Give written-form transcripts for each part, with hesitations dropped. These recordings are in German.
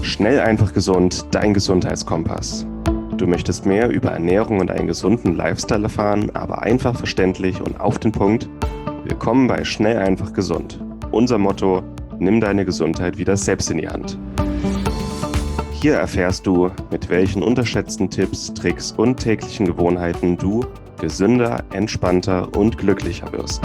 Schnell, einfach, gesund, dein Gesundheitskompass. Du möchtest mehr über Ernährung und einen gesunden Lifestyle erfahren, aber einfach verständlich und auf den Punkt? Willkommen bei Schnell, einfach, gesund. Unser Motto: Nimm deine Gesundheit wieder selbst in die Hand. Hier erfährst du, mit welchen unterschätzten Tipps, Tricks und täglichen Gewohnheiten du gesünder, entspannter und glücklicher wirst.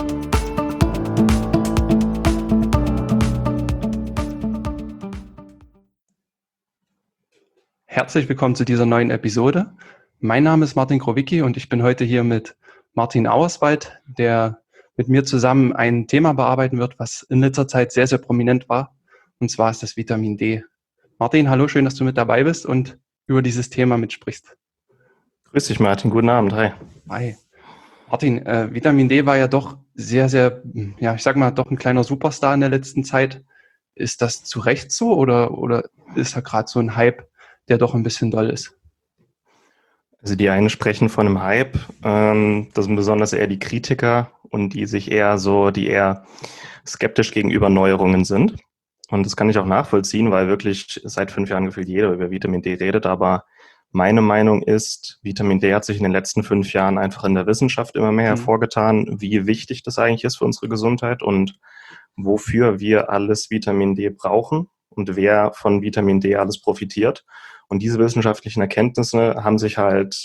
Herzlich willkommen zu dieser neuen Episode. Mein Name ist Martin Krowicki und ich bin heute hier mit Martin Auerswald, der mit mir zusammen ein Thema bearbeiten wird, was in letzter Zeit sehr, sehr prominent war. Und zwar ist das Vitamin D. Martin, hallo, schön, dass du mit dabei bist und über dieses Thema mitsprichst. Grüß dich, Martin. Guten Abend. Hi. Hi. Martin, Vitamin D war ja doch sehr, sehr, ich sag mal, doch ein kleiner Superstar in der letzten Zeit. Ist das zu Recht so oder ist da gerade so ein Hype, der doch ein bisschen doll ist? Also die einen sprechen von einem Hype, das sind besonders eher die Kritiker und die eher skeptisch gegenüber Neuerungen sind. Und das kann ich auch nachvollziehen, weil wirklich seit 5 Jahren gefühlt jeder über Vitamin D redet. Aber meine Meinung ist, Vitamin D hat sich in den letzten 5 Jahren einfach in der Wissenschaft immer mehr hervorgetan, wie wichtig das eigentlich ist für unsere Gesundheit und wofür wir alles Vitamin D brauchen und wer von Vitamin D alles profitiert. Und diese wissenschaftlichen Erkenntnisse haben sich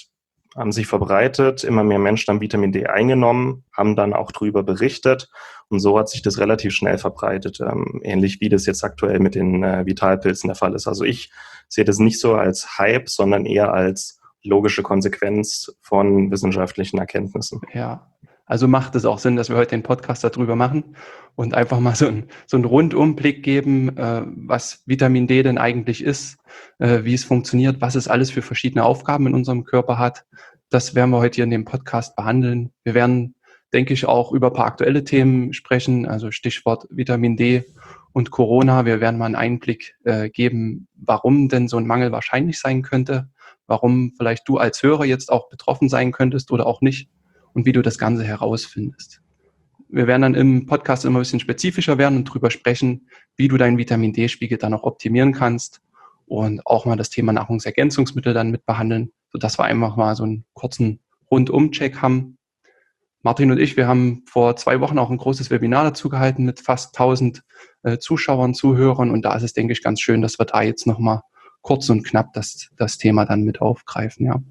verbreitet, immer mehr Menschen haben Vitamin D eingenommen, haben dann auch drüber berichtet und so hat sich das relativ schnell verbreitet, ähnlich wie das jetzt aktuell mit den Vitalpilzen der Fall ist. Also ich sehe das nicht so als Hype, sondern eher als logische Konsequenz von wissenschaftlichen Erkenntnissen. Ja, also macht es auch Sinn, dass wir heute den Podcast darüber machen und einfach mal so einen Rundumblick geben, was Vitamin D denn eigentlich ist, wie es funktioniert, was es alles für verschiedene Aufgaben in unserem Körper hat. Das werden wir heute hier in dem Podcast behandeln. Wir werden, denke ich, auch über ein paar aktuelle Themen sprechen, also Stichwort Vitamin D und Corona. Wir werden mal einen Einblick geben, warum denn so ein Mangel wahrscheinlich sein könnte, warum vielleicht du als Hörer jetzt auch betroffen sein könntest oder auch nicht und wie du das Ganze herausfindest. Wir werden dann im Podcast immer ein bisschen spezifischer werden und drüber sprechen, wie du deinen Vitamin D-Spiegel dann auch optimieren kannst und auch mal das Thema Nahrungsergänzungsmittel dann mit behandeln, sodass wir einfach mal so einen kurzen Rundum-Check haben. Martin und ich, wir haben vor 2 Wochen auch ein großes Webinar dazu gehalten mit fast 1000 Zuschauern, Zuhörern und da ist es, denke ich, ganz schön, dass wir da jetzt nochmal kurz und knapp das Thema dann mit aufgreifen, ja.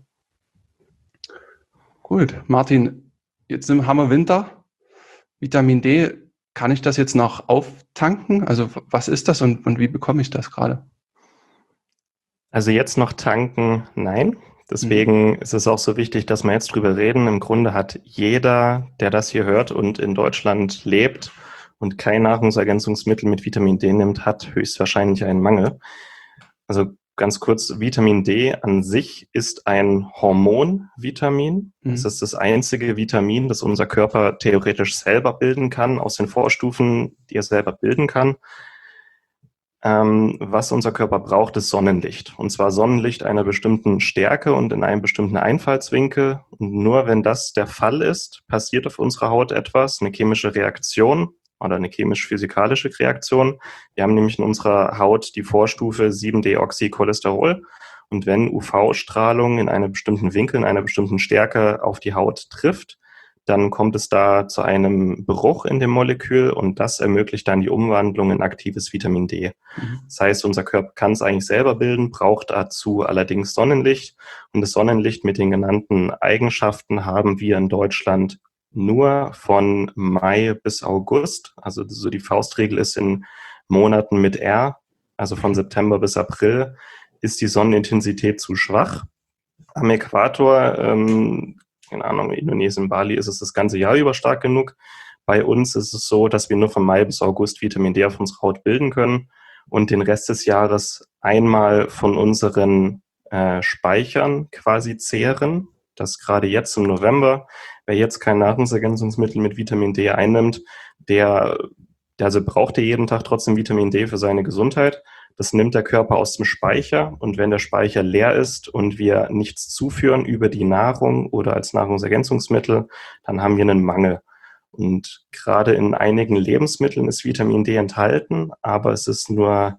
Gut, Martin, jetzt haben wir Winter. Vitamin D, kann ich das jetzt noch auftanken? Also was ist das und wie bekomme ich das gerade? Also jetzt noch tanken, nein. Deswegen ist es auch so wichtig, dass wir jetzt drüber reden. Im Grunde hat jeder, der das hier hört und in Deutschland lebt und kein Nahrungsergänzungsmittel mit Vitamin D nimmt, hat höchstwahrscheinlich einen Mangel. Also ganz kurz, Vitamin D an sich ist ein Hormonvitamin. Es ist das einzige Vitamin, das unser Körper theoretisch selber bilden kann, aus den Vorstufen, die er selber bilden kann. Was unser Körper braucht, ist Sonnenlicht. Und zwar Sonnenlicht einer bestimmten Stärke und in einem bestimmten Einfallswinkel. Und nur wenn das der Fall ist, passiert auf unserer Haut etwas, eine chemische Reaktion oder eine chemisch-physikalische Reaktion. Wir haben nämlich in unserer Haut die Vorstufe 7-Deoxycholesterol. Und wenn UV-Strahlung in einem bestimmten Winkel, in einer bestimmten Stärke auf die Haut trifft, dann kommt es da zu einem Bruch in dem Molekül und das ermöglicht dann die Umwandlung in aktives Vitamin D. Das heißt, unser Körper kann es eigentlich selber bilden, braucht dazu allerdings Sonnenlicht. Und das Sonnenlicht mit den genannten Eigenschaften haben wir in Deutschland nur von Mai bis August. Also so die Faustregel ist in Monaten mit R, also von September bis April, ist die Sonnenintensität zu schwach. Am Äquator, keine Ahnung, Indonesien, Bali, ist es das ganze Jahr über stark genug. Bei uns ist es so, dass wir nur von Mai bis August Vitamin D auf unserer Haut bilden können und den Rest des Jahres einmal von unseren Speichern quasi zehren. Das gerade jetzt im November, wer jetzt kein Nahrungsergänzungsmittel mit Vitamin D einnimmt, der braucht ja jeden Tag trotzdem Vitamin D für seine Gesundheit. Das nimmt der Körper aus dem Speicher und wenn der Speicher leer ist und wir nichts zuführen über die Nahrung oder als Nahrungsergänzungsmittel, dann haben wir einen Mangel. Und gerade in einigen Lebensmitteln ist Vitamin D enthalten, aber es ist nur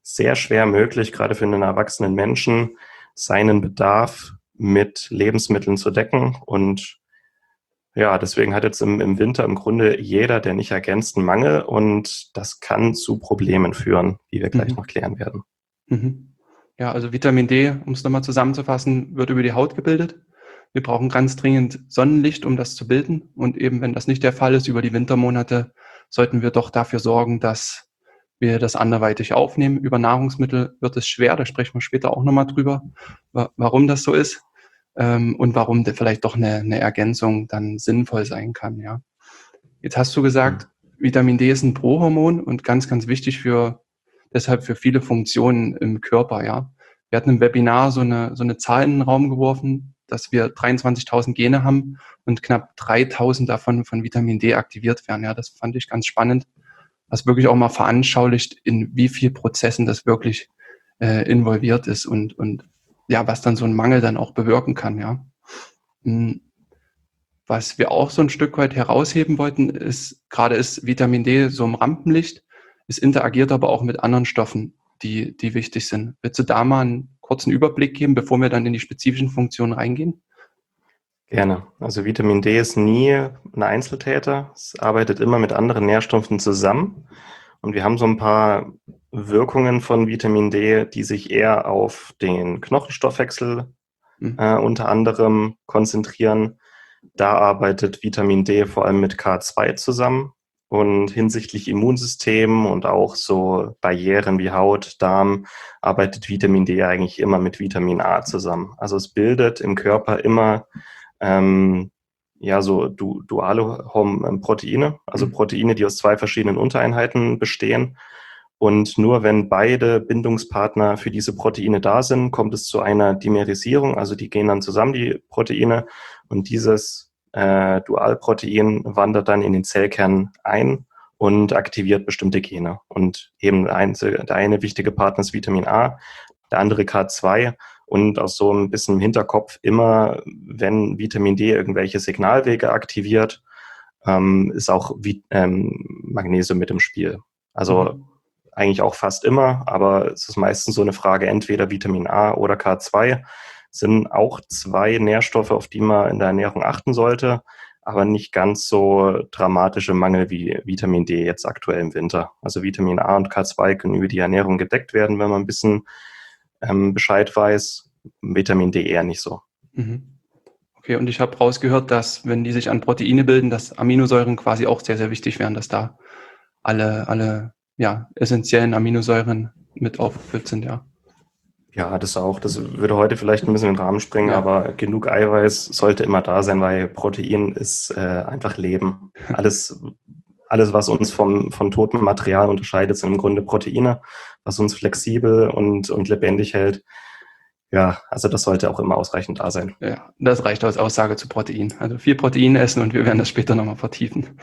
sehr schwer möglich, gerade für einen erwachsenen Menschen, seinen Bedarf mit Lebensmitteln zu decken. Und ja, deswegen hat jetzt im Winter im Grunde jeder der nicht ergänzten Mangel und das kann zu Problemen führen, wie wir gleich noch klären werden. Mhm. Ja, also Vitamin D, um es nochmal zusammenzufassen, wird über die Haut gebildet. Wir brauchen ganz dringend Sonnenlicht, um das zu bilden. Und eben, wenn das nicht der Fall ist, über die Wintermonate, sollten wir doch dafür sorgen, dass wir das anderweitig aufnehmen. Über Nahrungsmittel wird es schwer, da sprechen wir später auch nochmal drüber, warum das so ist und warum vielleicht doch eine Ergänzung dann sinnvoll sein kann. Ja. Jetzt hast du gesagt, Vitamin D ist ein Prohormon und ganz, ganz wichtig deshalb für viele Funktionen im Körper. Ja. Wir hatten im Webinar so eine Zahl in den Raum geworfen, dass wir 23.000 Gene haben und knapp 3.000 davon von Vitamin D aktiviert werden. Ja, das fand ich ganz spannend, was wirklich auch mal veranschaulicht, in wie viel Prozessen das wirklich involviert ist und ja, was dann so ein Mangel dann auch bewirken kann. Ja. Was wir auch so ein Stück weit herausheben wollten, ist Vitamin D so im Rampenlicht. Es interagiert aber auch mit anderen Stoffen, die wichtig sind. Willst du da mal einen kurzen Überblick geben, bevor wir dann in die spezifischen Funktionen reingehen? Gerne. Also Vitamin D ist nie ein Einzeltäter. Es arbeitet immer mit anderen Nährstoffen zusammen. Und wir haben so ein paar Wirkungen von Vitamin D, die sich eher auf den Knochenstoffwechsel unter anderem konzentrieren. Da arbeitet Vitamin D vor allem mit K2 zusammen. Und hinsichtlich Immunsystem und auch so Barrieren wie Haut, Darm, arbeitet Vitamin D eigentlich immer mit Vitamin A zusammen. Also es bildet im Körper immer so duale Proteine, also Proteine, die aus zwei verschiedenen Untereinheiten bestehen. Und nur wenn beide Bindungspartner für diese Proteine da sind, kommt es zu einer Dimerisierung, also die gehen dann zusammen, die Proteine, und dieses Dualprotein wandert dann in den Zellkern ein und aktiviert bestimmte Gene. Und eben der eine wichtige Partner ist Vitamin A, der andere K2. Und auch so ein bisschen im Hinterkopf immer, wenn Vitamin D irgendwelche Signalwege aktiviert, ist auch Magnesium mit im Spiel. Also eigentlich auch fast immer, aber es ist meistens so eine Frage, entweder Vitamin A oder K2 sind auch zwei Nährstoffe, auf die man in der Ernährung achten sollte, aber nicht ganz so dramatische Mangel wie Vitamin D jetzt aktuell im Winter. Also Vitamin A und K2 können über die Ernährung gedeckt werden, wenn man ein bisschen Bescheid weiß. Vitamin D eher nicht so. Okay, und ich habe rausgehört, dass, wenn die sich an Proteine bilden, dass Aminosäuren quasi auch sehr, sehr wichtig wären, dass da alle essentiellen Aminosäuren mit aufgefüllt sind, ja. Ja, das auch. Das würde heute vielleicht ein bisschen in den Rahmen springen, aber genug Eiweiß sollte immer da sein, weil Protein ist einfach Leben. Alles, was uns von totem Material unterscheidet, sind im Grunde Proteine, was uns flexibel und lebendig hält. Ja, also das sollte auch immer ausreichend da sein. Ja, das reicht als Aussage zu Protein. Also viel Protein essen und wir werden das später nochmal vertiefen.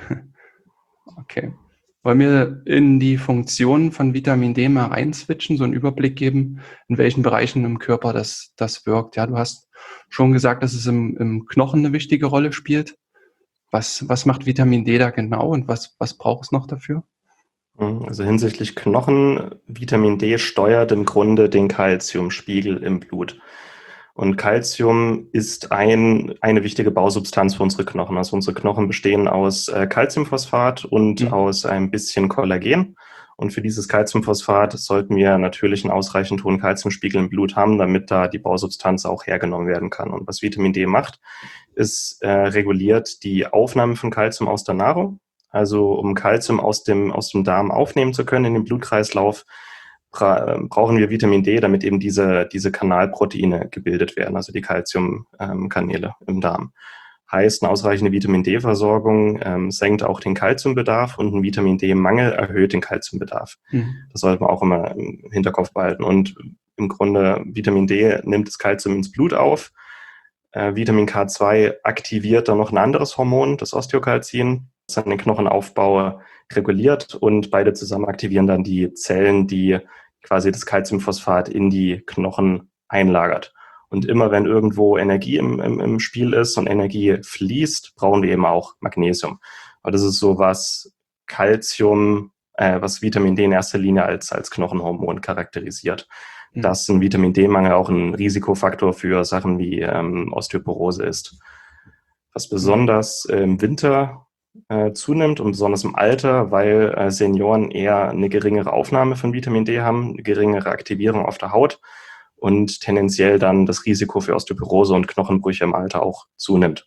Okay. Wollen wir in die Funktionen von Vitamin D mal reinswitchen, so einen Überblick geben, in welchen Bereichen im Körper das wirkt? Ja, du hast schon gesagt, dass es im Knochen eine wichtige Rolle spielt. Was macht Vitamin D da genau und was braucht es noch dafür? Also hinsichtlich Knochen, Vitamin D steuert im Grunde den Calciumspiegel im Blut. Und Calcium ist eine wichtige Bausubstanz für unsere Knochen. Also unsere Knochen bestehen aus Calciumphosphat und aus ein bisschen Kollagen. Und für dieses Calciumphosphat sollten wir natürlich einen ausreichend hohen Calciumspiegel im Blut haben, damit da die Bausubstanz auch hergenommen werden kann. Und was Vitamin D macht, ist reguliert die Aufnahme von Calcium aus der Nahrung. Also um Calcium aus dem Darm aufnehmen zu können in den Blutkreislauf, brauchen wir Vitamin D, damit eben diese Kanalproteine gebildet werden, also die Calciumkanäle im Darm. Heißt, eine ausreichende Vitamin D-Versorgung senkt auch den Calciumbedarf und ein Vitamin D-Mangel erhöht den Calciumbedarf. Das sollte man auch immer im Hinterkopf behalten. Und im Grunde Vitamin D nimmt das Calcium ins Blut auf. Vitamin K2 aktiviert dann noch ein anderes Hormon, das Osteokalzin, das dann den Knochenaufbau reguliert und beide zusammen aktivieren dann die Zellen, die quasi das Calciumphosphat in die Knochen einlagert. Und immer wenn irgendwo Energie im Spiel ist und Energie fließt, brauchen wir eben auch Magnesium. Aber das ist so, was Calcium was Vitamin D in erster Linie als Knochenhormon charakterisiert. Mhm. Dass ein Vitamin D-Mangel auch ein Risikofaktor für Sachen wie Osteoporose ist. Was besonders im Winter zunimmt und besonders im Alter, weil Senioren eher eine geringere Aufnahme von Vitamin D haben, eine geringere Aktivierung auf der Haut und tendenziell dann das Risiko für Osteoporose und Knochenbrüche im Alter auch zunimmt.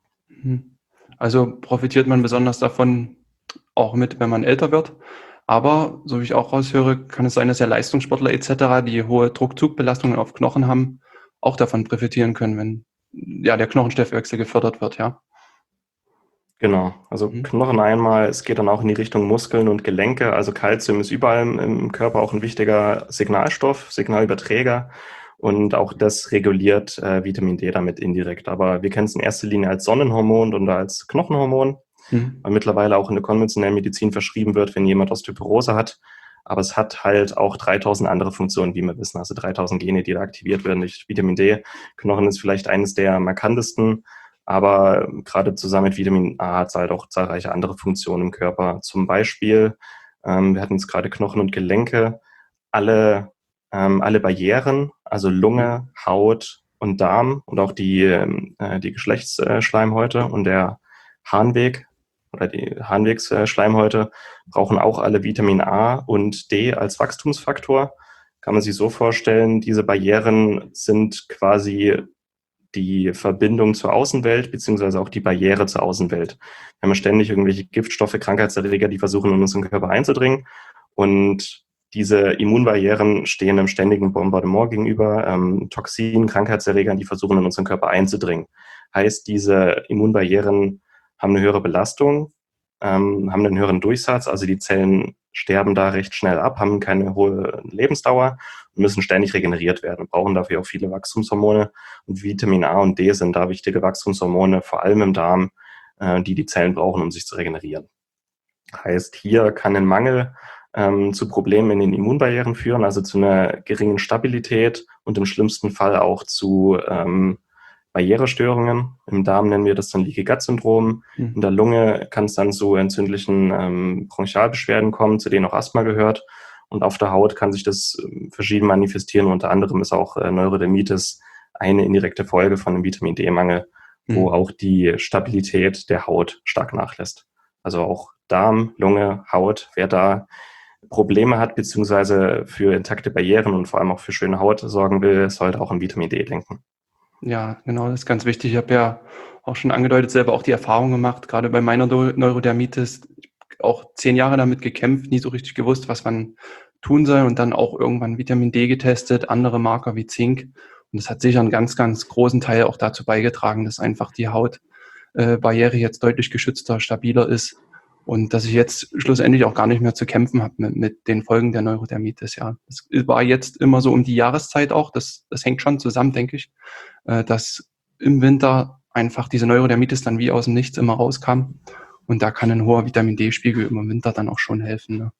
Also profitiert man besonders davon auch mit, wenn man älter wird. Aber, so wie ich auch raushöre, kann es sein, dass ja Leistungssportler etc., die hohe Druckzugbelastungen auf Knochen haben, auch davon profitieren können, wenn ja der Knochenstoffwechsel gefördert wird, ja. Genau, also Knochen einmal, es geht dann auch in die Richtung Muskeln und Gelenke. Also Calcium ist überall im Körper auch ein wichtiger Signalstoff, Signalüberträger. Und auch das reguliert Vitamin D damit indirekt. Aber wir kennen es in erster Linie als Sonnenhormon und als Knochenhormon, weil mittlerweile auch in der konventionellen Medizin verschrieben wird, wenn jemand Osteoporose hat. Aber es hat halt auch 3000 andere Funktionen, wie wir wissen. Also 3000 Gene, die da aktiviert werden durch Vitamin D. Knochen ist vielleicht eines der markantesten. Aber gerade zusammen mit Vitamin A hat es halt auch zahlreiche andere Funktionen im Körper. Zum Beispiel, wir hatten jetzt gerade Knochen und Gelenke, alle Barrieren, also Lunge, Haut und Darm und auch die Geschlechtsschleimhäute und der Harnweg oder die Harnwegsschleimhäute brauchen auch alle Vitamin A und D als Wachstumsfaktor. Kann man sich so vorstellen, diese Barrieren sind quasi die Verbindung zur Außenwelt, beziehungsweise auch die Barriere zur Außenwelt. Wir haben ständig irgendwelche Giftstoffe, Krankheitserreger, die versuchen, in unseren Körper einzudringen. Und diese Immunbarrieren stehen einem ständigen Bombardement gegenüber, Toxinen, Krankheitserregern, die versuchen, in unseren Körper einzudringen. Heißt, diese Immunbarrieren haben eine höhere Belastung, haben einen höheren Durchsatz, also die Zellen sterben da recht schnell ab, haben keine hohe Lebensdauer und müssen ständig regeneriert werden, brauchen dafür auch viele Wachstumshormone. Und Vitamin A und D sind da wichtige Wachstumshormone, vor allem im Darm, die Zellen brauchen, um sich zu regenerieren. Heißt, hier kann ein Mangel zu Problemen in den Immunbarrieren führen, also zu einer geringen Stabilität und im schlimmsten Fall auch zu Barrierestörungen. Im Darm nennen wir das dann Leaky-Gut-Syndrom. In der Lunge kann es dann zu entzündlichen Bronchialbeschwerden kommen, zu denen auch Asthma gehört. Und auf der Haut kann sich das verschieden manifestieren. Unter anderem ist auch Neurodermitis eine indirekte Folge von einem Vitamin D-Mangel, wo auch die Stabilität der Haut stark nachlässt. Also auch Darm, Lunge, Haut, wer da Probleme hat, beziehungsweise für intakte Barrieren und vor allem auch für schöne Haut sorgen will, sollte auch an Vitamin D denken. Ja, genau, das ist ganz wichtig. Ich habe ja auch schon angedeutet, selber auch die Erfahrung gemacht, gerade bei meiner Neurodermitis, auch 10 Jahre damit gekämpft, nie so richtig gewusst, was man tun soll und dann auch irgendwann Vitamin D getestet, andere Marker wie Zink. Und das hat sicher einen ganz, ganz großen Teil auch dazu beigetragen, dass einfach die Hautbarriere jetzt deutlich geschützter, stabiler ist und dass ich jetzt schlussendlich auch gar nicht mehr zu kämpfen habe mit den Folgen der Neurodermitis. Ja, das war jetzt immer so um die Jahreszeit auch. Das hängt schon zusammen, denke ich, dass im Winter einfach diese Neurodermitis dann wie aus dem Nichts immer rauskam. Und da kann ein hoher Vitamin D-Spiegel im Winter dann auch schon helfen. Ne?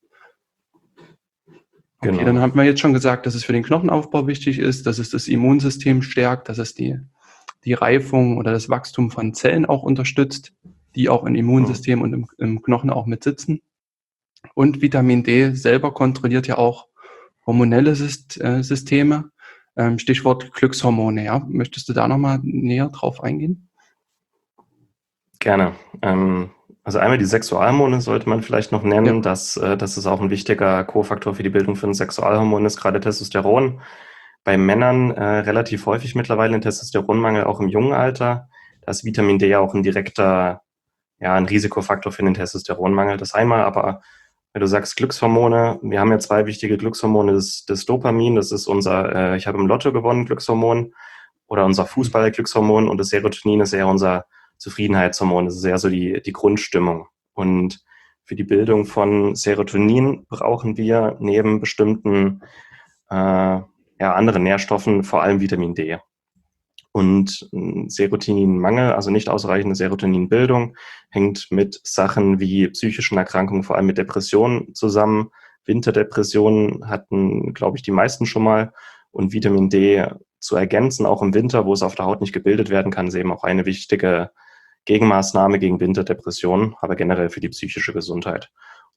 Okay, Genau. Dann haben wir jetzt schon gesagt, dass es für den Knochenaufbau wichtig ist, dass es das Immunsystem stärkt, dass es die Reifung oder das Wachstum von Zellen auch unterstützt, die auch im Immunsystem und im Knochen auch mit sitzen. Und Vitamin D selber kontrolliert ja auch hormonelle Systeme. Stichwort Glückshormone. Ja? Möchtest du da nochmal näher drauf eingehen? Gerne. Also einmal die Sexualhormone sollte man vielleicht noch nennen, Ja. dass es auch ein wichtiger Kofaktor für die Bildung von Sexualhormonen ist, gerade Testosteron. Bei Männern relativ häufig mittlerweile ein Testosteronmangel, auch im jungen Alter. Da ist Vitamin D ja auch ein Risikofaktor für den Testosteronmangel. Das einmal, aber wenn du sagst Glückshormone, wir haben ja 2 wichtige Glückshormone, das Dopamin, das ist unser ich habe im Lotto gewonnen Glückshormon oder unser Fußball-Glückshormon und das Serotonin ist eher unser Zufriedenheitshormon, das ist eher so die Grundstimmung. Und für die Bildung von Serotonin brauchen wir neben bestimmten anderen Nährstoffen vor allem Vitamin D. Und Serotoninmangel, also nicht ausreichende Serotoninbildung, hängt mit Sachen wie psychischen Erkrankungen, vor allem mit Depressionen zusammen. Winterdepressionen hatten, glaube ich, die meisten schon mal. Und Vitamin D zu ergänzen, auch im Winter, wo es auf der Haut nicht gebildet werden kann, ist eben auch eine wichtige Gegenmaßnahme gegen Winterdepressionen, aber generell für die psychische Gesundheit.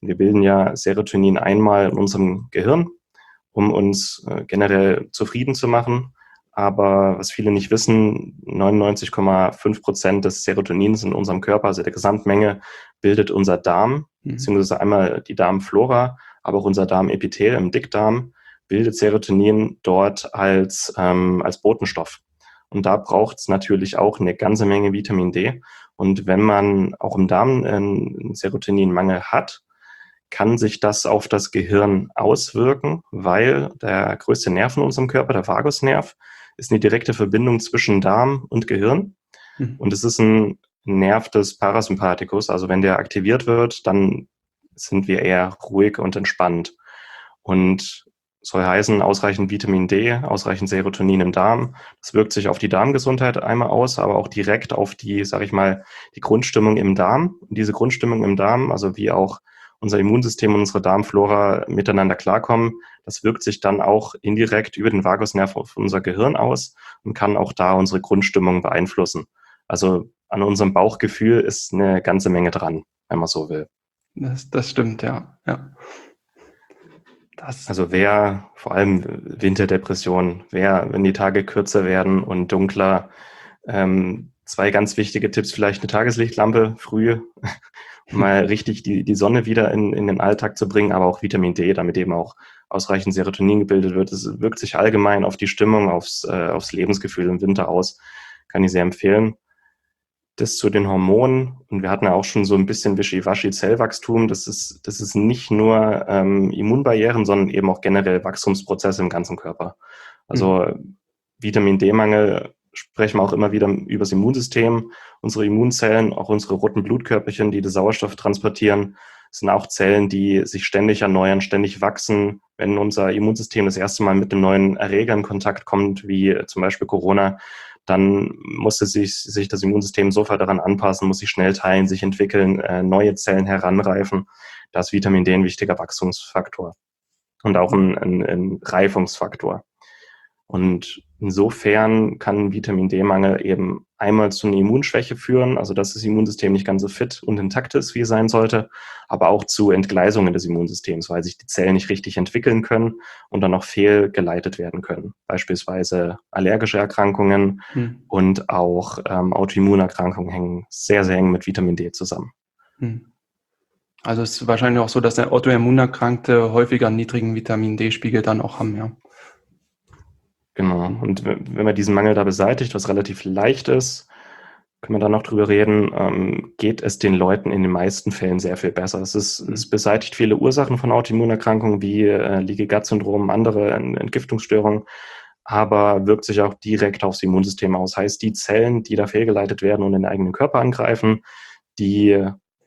Wir bilden ja Serotonin einmal in unserem Gehirn, um uns generell zufrieden zu machen. Aber was viele nicht wissen, 99,5% des Serotonins in unserem Körper, also der Gesamtmenge, bildet unser Darm, beziehungsweise einmal die Darmflora, aber auch unser Darmepithel im Dickdarm bildet Serotonin dort als Botenstoff. Und da braucht es natürlich auch eine ganze Menge Vitamin D. Und wenn man auch im Darm einen Serotoninmangel hat, kann sich das auf das Gehirn auswirken, weil der größte Nerv in unserem Körper, der Vagusnerv, ist eine direkte Verbindung zwischen Darm und Gehirn. Und es ist ein Nerv des Parasympathikus. Also wenn der aktiviert wird, dann sind wir eher ruhig und entspannt. Und soll heißen, ausreichend Vitamin D, ausreichend Serotonin im Darm. Das wirkt sich auf die Darmgesundheit einmal aus, aber auch direkt auf die, sag ich mal, die Grundstimmung im Darm. Und diese Grundstimmung im Darm, also wie auch unser Immunsystem und unsere Darmflora miteinander klarkommen, das wirkt sich dann auch indirekt über den Vagusnerv auf unser Gehirn aus und kann auch da unsere Grundstimmung beeinflussen. Also an unserem Bauchgefühl ist eine ganze Menge dran, wenn man so will. Das stimmt, ja. Also vor allem Winterdepression, wenn die Tage kürzer werden und dunkler, 2 ganz wichtige Tipps, vielleicht eine Tageslichtlampe früh, um mal richtig die Sonne wieder in den Alltag zu bringen, aber auch Vitamin D, damit eben auch ausreichend Serotonin gebildet wird. Es wirkt sich allgemein auf die Stimmung, aufs Lebensgefühl im Winter aus. Kann ich sehr empfehlen. Das zu den Hormonen, und wir hatten ja auch schon so ein bisschen Wischiwaschi-Zellwachstum, das ist nicht nur Immunbarrieren, sondern eben auch generell Wachstumsprozesse im ganzen Körper. Also Vitamin D-Mangel sprechen wir auch immer wieder über das Immunsystem. Unsere Immunzellen, auch unsere roten Blutkörperchen, die den Sauerstoff transportieren, sind auch Zellen, die sich ständig erneuern, ständig wachsen. Wenn unser Immunsystem das erste Mal mit einem neuen Erreger in Kontakt kommt, wie zum Beispiel Corona, dann musste sich das Immunsystem sofort daran anpassen, muss sich schnell teilen, sich entwickeln, neue Zellen heranreifen. Da ist Vitamin D ein wichtiger Wachstumsfaktor und auch ein Reifungsfaktor. Und insofern kann Vitamin D-Mangel eben einmal zu einer Immunschwäche führen, also dass das Immunsystem nicht ganz so fit und intakt ist, wie es sein sollte, aber auch zu Entgleisungen des Immunsystems, weil sich die Zellen nicht richtig entwickeln können und dann auch fehlgeleitet werden können. Beispielsweise allergische Erkrankungen und auch Autoimmunerkrankungen hängen sehr, sehr eng mit Vitamin D zusammen. Also es ist wahrscheinlich auch so, dass Autoimmunerkrankte häufiger einen niedrigen Vitamin D-Spiegel dann auch haben, ja. Genau. Und wenn man diesen Mangel da beseitigt, was relativ leicht ist, können wir dann noch drüber reden, geht es den Leuten in den meisten Fällen sehr viel besser. Es beseitigt viele Ursachen von Autoimmunerkrankungen wie Leaky Gut Syndrom, andere Entgiftungsstörungen, aber wirkt sich auch direkt aufs Immunsystem aus. Heißt, die Zellen, die da fehlgeleitet werden und den eigenen Körper angreifen, die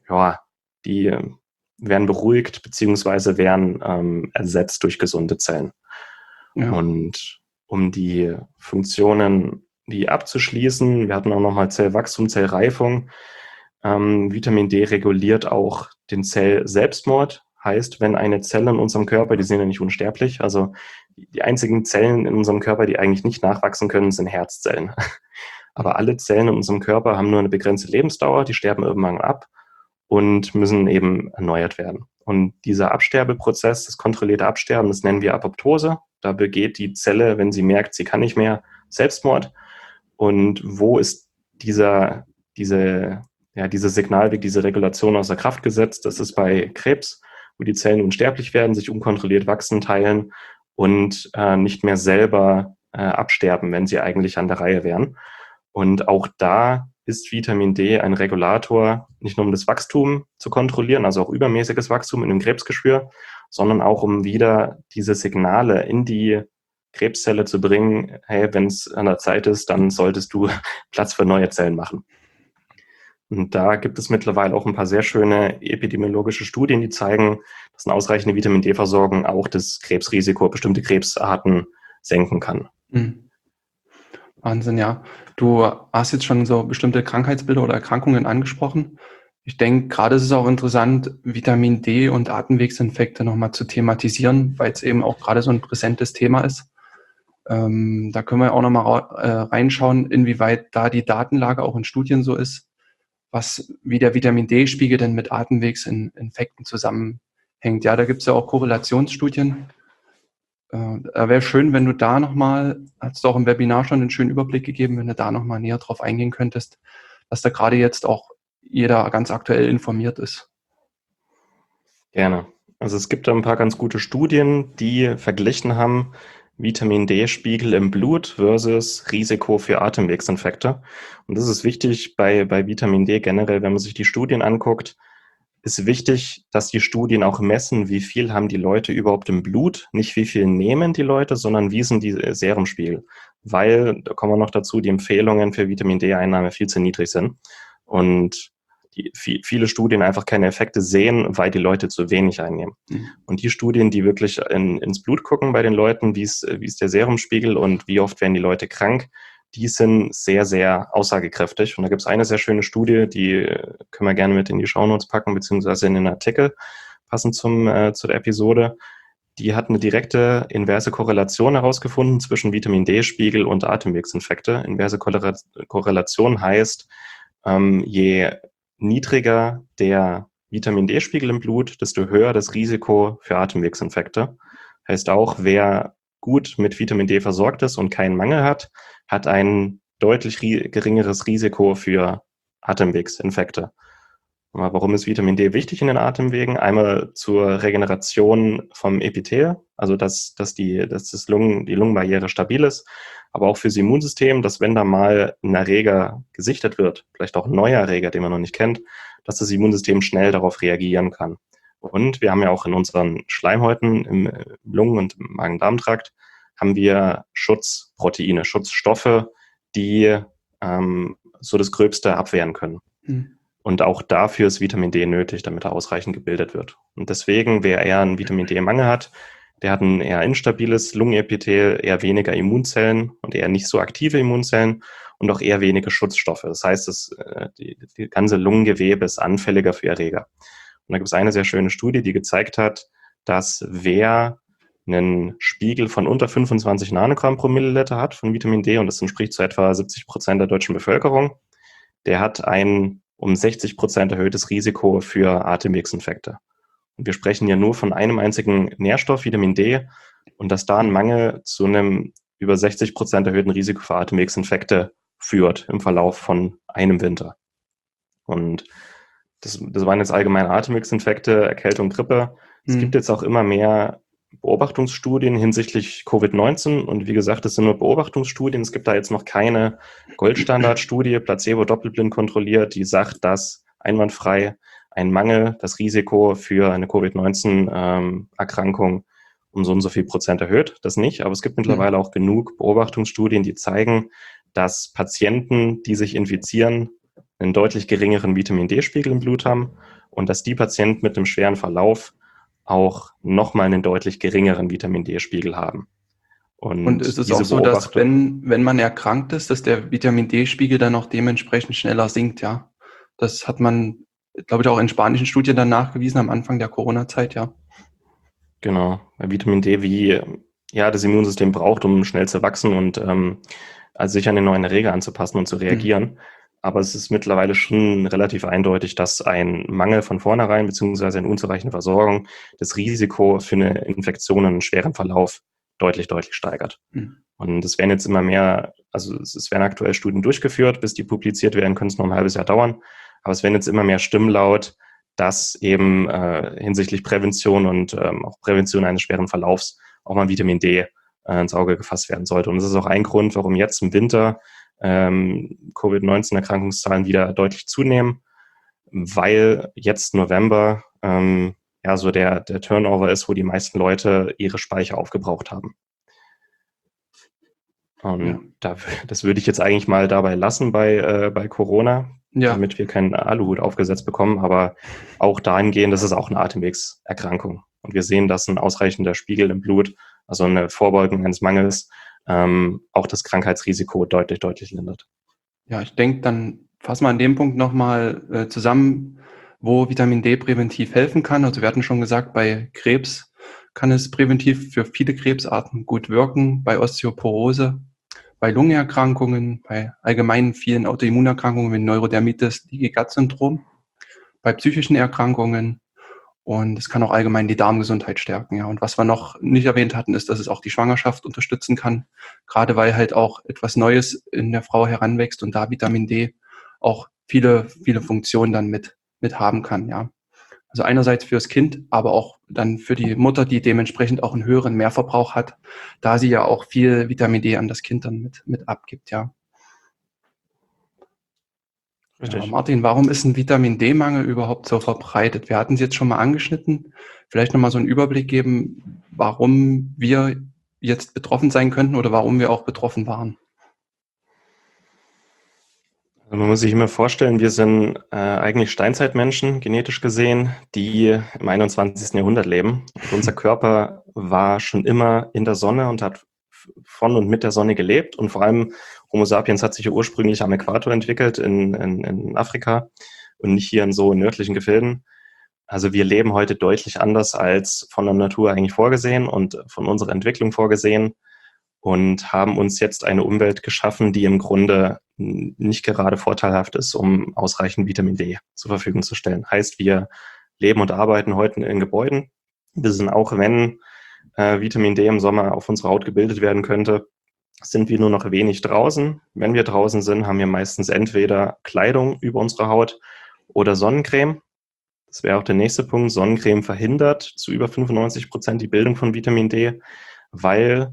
werden beruhigt beziehungsweise werden ersetzt durch gesunde Zellen. Ja. Und um die Funktionen abzuschließen, wir hatten auch nochmal Zellwachstum, Zellreifung. Vitamin D reguliert auch den Zellselbstmord. Heißt, wenn eine Zelle in unserem Körper, die sind ja nicht unsterblich, also die einzigen Zellen in unserem Körper, die eigentlich nicht nachwachsen können, sind Herzzellen. Aber alle Zellen in unserem Körper haben nur eine begrenzte Lebensdauer, die sterben irgendwann ab und müssen eben erneuert werden. Und dieser Absterbeprozess, das kontrollierte Absterben, das nennen wir Apoptose. Da begeht die Zelle, wenn sie merkt, sie kann nicht mehr, Selbstmord. Und wo ist diese Signalweg, diese Regulation außer Kraft gesetzt? Das ist bei Krebs, wo die Zellen unsterblich werden, sich unkontrolliert wachsen, teilen und nicht mehr selber absterben, wenn sie eigentlich an der Reihe wären. Und auch da ist Vitamin D ein Regulator, nicht nur um das Wachstum zu kontrollieren, also auch übermäßiges Wachstum in dem Krebsgeschwür, sondern auch um wieder diese Signale in die Krebszelle zu bringen, hey, wenn es an der Zeit ist, dann solltest du Platz für neue Zellen machen. Und da gibt es mittlerweile auch ein paar sehr schöne epidemiologische Studien, die zeigen, dass eine ausreichende Vitamin D-Versorgung auch das Krebsrisiko, bestimmte Krebsarten senken kann. Wahnsinn, ja. Du hast jetzt schon so bestimmte Krankheitsbilder oder Erkrankungen angesprochen. Ich denke, gerade ist es auch interessant, Vitamin D und Atemwegsinfekte nochmal zu thematisieren, weil es eben auch gerade so ein präsentes Thema ist. Da können wir auch nochmal reinschauen, inwieweit da die Datenlage auch in Studien so ist, wie der Vitamin-D-Spiegel denn mit Atemwegsinfekten zusammenhängt. Ja, da gibt es ja auch Korrelationsstudien. Da wäre schön, wenn du da nochmal, hast du auch im Webinar schon einen schönen Überblick gegeben, wenn du da nochmal näher drauf eingehen könntest, dass da gerade jetzt auch jeder ganz aktuell informiert ist. Gerne. Also es gibt da ein paar ganz gute Studien, die verglichen haben Vitamin-D-Spiegel im Blut versus Risiko für Atemwegsinfekte. Und das ist wichtig bei Vitamin D generell, wenn man sich die Studien anguckt, ist wichtig, dass die Studien auch messen, wie viel haben die Leute überhaupt im Blut, nicht wie viel nehmen die Leute, sondern wie sind die Serumspiegel. Weil, da kommen wir noch dazu, die Empfehlungen für Vitamin D-Einnahme viel zu niedrig sind. Und viele Studien einfach keine Effekte sehen, weil die Leute zu wenig einnehmen. Mhm. Und die Studien, die wirklich ins Blut gucken bei den Leuten, wie ist der Serumspiegel und wie oft werden die Leute krank, die sind sehr, sehr aussagekräftig. Und da gibt es eine sehr schöne Studie, die können wir gerne mit in die Shownotes packen, beziehungsweise in den Artikel, passend zu der Episode. Die hat eine direkte inverse Korrelation herausgefunden zwischen Vitamin D-Spiegel und Atemwegsinfekte. Inverse Korrelation heißt, je niedriger der Vitamin D-Spiegel im Blut, desto höher das Risiko für Atemwegsinfekte. Heißt auch, wer gut mit Vitamin D versorgt ist und keinen Mangel hat ein deutlich geringeres Risiko für Atemwegsinfekte. Aber warum ist Vitamin D wichtig in den Atemwegen? Einmal zur Regeneration vom Epithel, also dass die Lungenbarriere stabil ist, aber auch fürs Immunsystem, dass wenn da mal ein Erreger gesichtet wird, vielleicht auch ein neuer Erreger, den man noch nicht kennt, dass das Immunsystem schnell darauf reagieren kann. Und wir haben ja auch in unseren Schleimhäuten im Lungen- und im Magen-Darm-Trakt haben wir Schutzproteine, Schutzstoffe, die so das Gröbste abwehren können. Mhm. Und auch dafür ist Vitamin D nötig, damit er ausreichend gebildet wird. Und deswegen, wer eher einen Vitamin D-Mangel hat, der hat ein eher instabiles Lungenepithel, eher weniger Immunzellen und eher nicht so aktive Immunzellen und auch eher wenige Schutzstoffe. Das heißt, die ganze Lungengewebe ist anfälliger für Erreger. Und da gibt es eine sehr schöne Studie, die gezeigt hat, dass wer einen Spiegel von unter 25 Nanogramm pro Milliliter hat von Vitamin D, und das entspricht zu etwa 70% der deutschen Bevölkerung, der hat ein um 60% erhöhtes Risiko für Atemwegsinfekte. Und wir sprechen ja nur von einem einzigen Nährstoff, Vitamin D, und dass da ein Mangel zu einem über 60% erhöhten Risiko für Atemwegsinfekte führt im Verlauf von einem Winter. Und das waren jetzt allgemeine Atemwegsinfekte, Erkältung, Grippe. Es gibt jetzt auch immer mehr Beobachtungsstudien hinsichtlich Covid-19 und wie gesagt, das sind nur Beobachtungsstudien. Es gibt da jetzt noch keine Goldstandardstudie, Placebo-doppelblind kontrolliert, die sagt, dass einwandfrei ein Mangel das Risiko für eine Covid-19-Erkrankung um so und so viel Prozent erhöht. Das nicht, aber es gibt mittlerweile auch genug Beobachtungsstudien, die zeigen, dass Patienten, die sich infizieren, einen deutlich geringeren Vitamin-D-Spiegel im Blut haben und dass die Patienten mit einem schweren Verlauf auch nochmal einen deutlich geringeren Vitamin-D-Spiegel haben. Und ist es auch so, dass wenn man erkrankt ist, dass der Vitamin-D-Spiegel dann auch dementsprechend schneller sinkt, ja? Das hat man, glaube ich, auch in spanischen Studien dann nachgewiesen am Anfang der Corona-Zeit, ja. Genau, weil Vitamin D das Immunsystem braucht, um schnell zu wachsen und also sich an den neuen Erreger anzupassen und zu reagieren. Aber es ist mittlerweile schon relativ eindeutig, dass ein Mangel von vornherein beziehungsweise eine unzureichende Versorgung das Risiko für eine Infektion und einen schweren Verlauf deutlich, deutlich steigert. Mhm. Und es werden jetzt immer mehr, also es werden aktuell Studien durchgeführt, bis die publiziert werden, können es noch ein halbes Jahr dauern. Aber es werden jetzt immer mehr Stimmen laut, dass eben hinsichtlich Prävention und auch Prävention eines schweren Verlaufs auch mal Vitamin D ins Auge gefasst werden sollte. Und das ist auch ein Grund, warum jetzt im Winter Covid-19-Erkrankungszahlen wieder deutlich zunehmen, weil jetzt November so der Turnover ist, wo die meisten Leute ihre Speicher aufgebraucht haben. Und das würde ich jetzt eigentlich mal dabei lassen bei Corona, damit wir keinen Aluhut aufgesetzt bekommen, aber auch dahingehend, das ist auch eine Atemwegserkrankung. Und wir sehen, dass ein ausreichender Spiegel im Blut, also eine Vorbeugung eines Mangels, auch das Krankheitsrisiko deutlich, deutlich lindert. Ja, ich denke, dann fassen wir an dem Punkt nochmal zusammen, wo Vitamin D präventiv helfen kann. Also wir hatten schon gesagt, bei Krebs kann es präventiv für viele Krebsarten gut wirken, bei Osteoporose, bei Lungenerkrankungen, bei allgemeinen vielen Autoimmunerkrankungen wie Neurodermitis, Leaky Gut Syndrom, bei psychischen Erkrankungen. Und es kann auch allgemein die Darmgesundheit stärken. Ja. Und was wir noch nicht erwähnt hatten, ist, dass es auch die Schwangerschaft unterstützen kann. Gerade weil halt auch etwas Neues in der Frau heranwächst und da Vitamin D auch viele Funktionen dann mit haben kann. Ja. Also einerseits fürs Kind, aber auch dann für die Mutter, die dementsprechend auch einen höheren Mehrverbrauch hat, da sie ja auch viel Vitamin D an das Kind dann mit abgibt. Ja. Richtig. Ja, Martin, warum ist ein Vitamin-D-Mangel überhaupt so verbreitet? Wir hatten es jetzt schon mal angeschnitten. Vielleicht nochmal so einen Überblick geben, warum wir jetzt betroffen sein könnten oder warum wir auch betroffen waren. Also man muss sich immer vorstellen, wir sind eigentlich Steinzeitmenschen, genetisch gesehen, die im 21. Jahrhundert leben. Und unser Körper war schon immer in der Sonne und hat von und mit der Sonne gelebt. Und vor allem Homo sapiens hat sich ja ursprünglich am Äquator entwickelt, in Afrika und nicht hier in so nördlichen Gefilden. Also wir leben heute deutlich anders als von der Natur eigentlich vorgesehen und von unserer Entwicklung vorgesehen und haben uns jetzt eine Umwelt geschaffen, die im Grunde nicht gerade vorteilhaft ist, um ausreichend Vitamin D zur Verfügung zu stellen. Heißt, wir leben und arbeiten heute in Gebäuden. Wir sind auch, wenn Vitamin D im Sommer auf unserer Haut gebildet werden könnte, sind wir nur noch wenig draußen. Wenn wir draußen sind, haben wir meistens entweder Kleidung über unsere Haut oder Sonnencreme. Das wäre auch der nächste Punkt. Sonnencreme verhindert zu über 95% die Bildung von Vitamin D, weil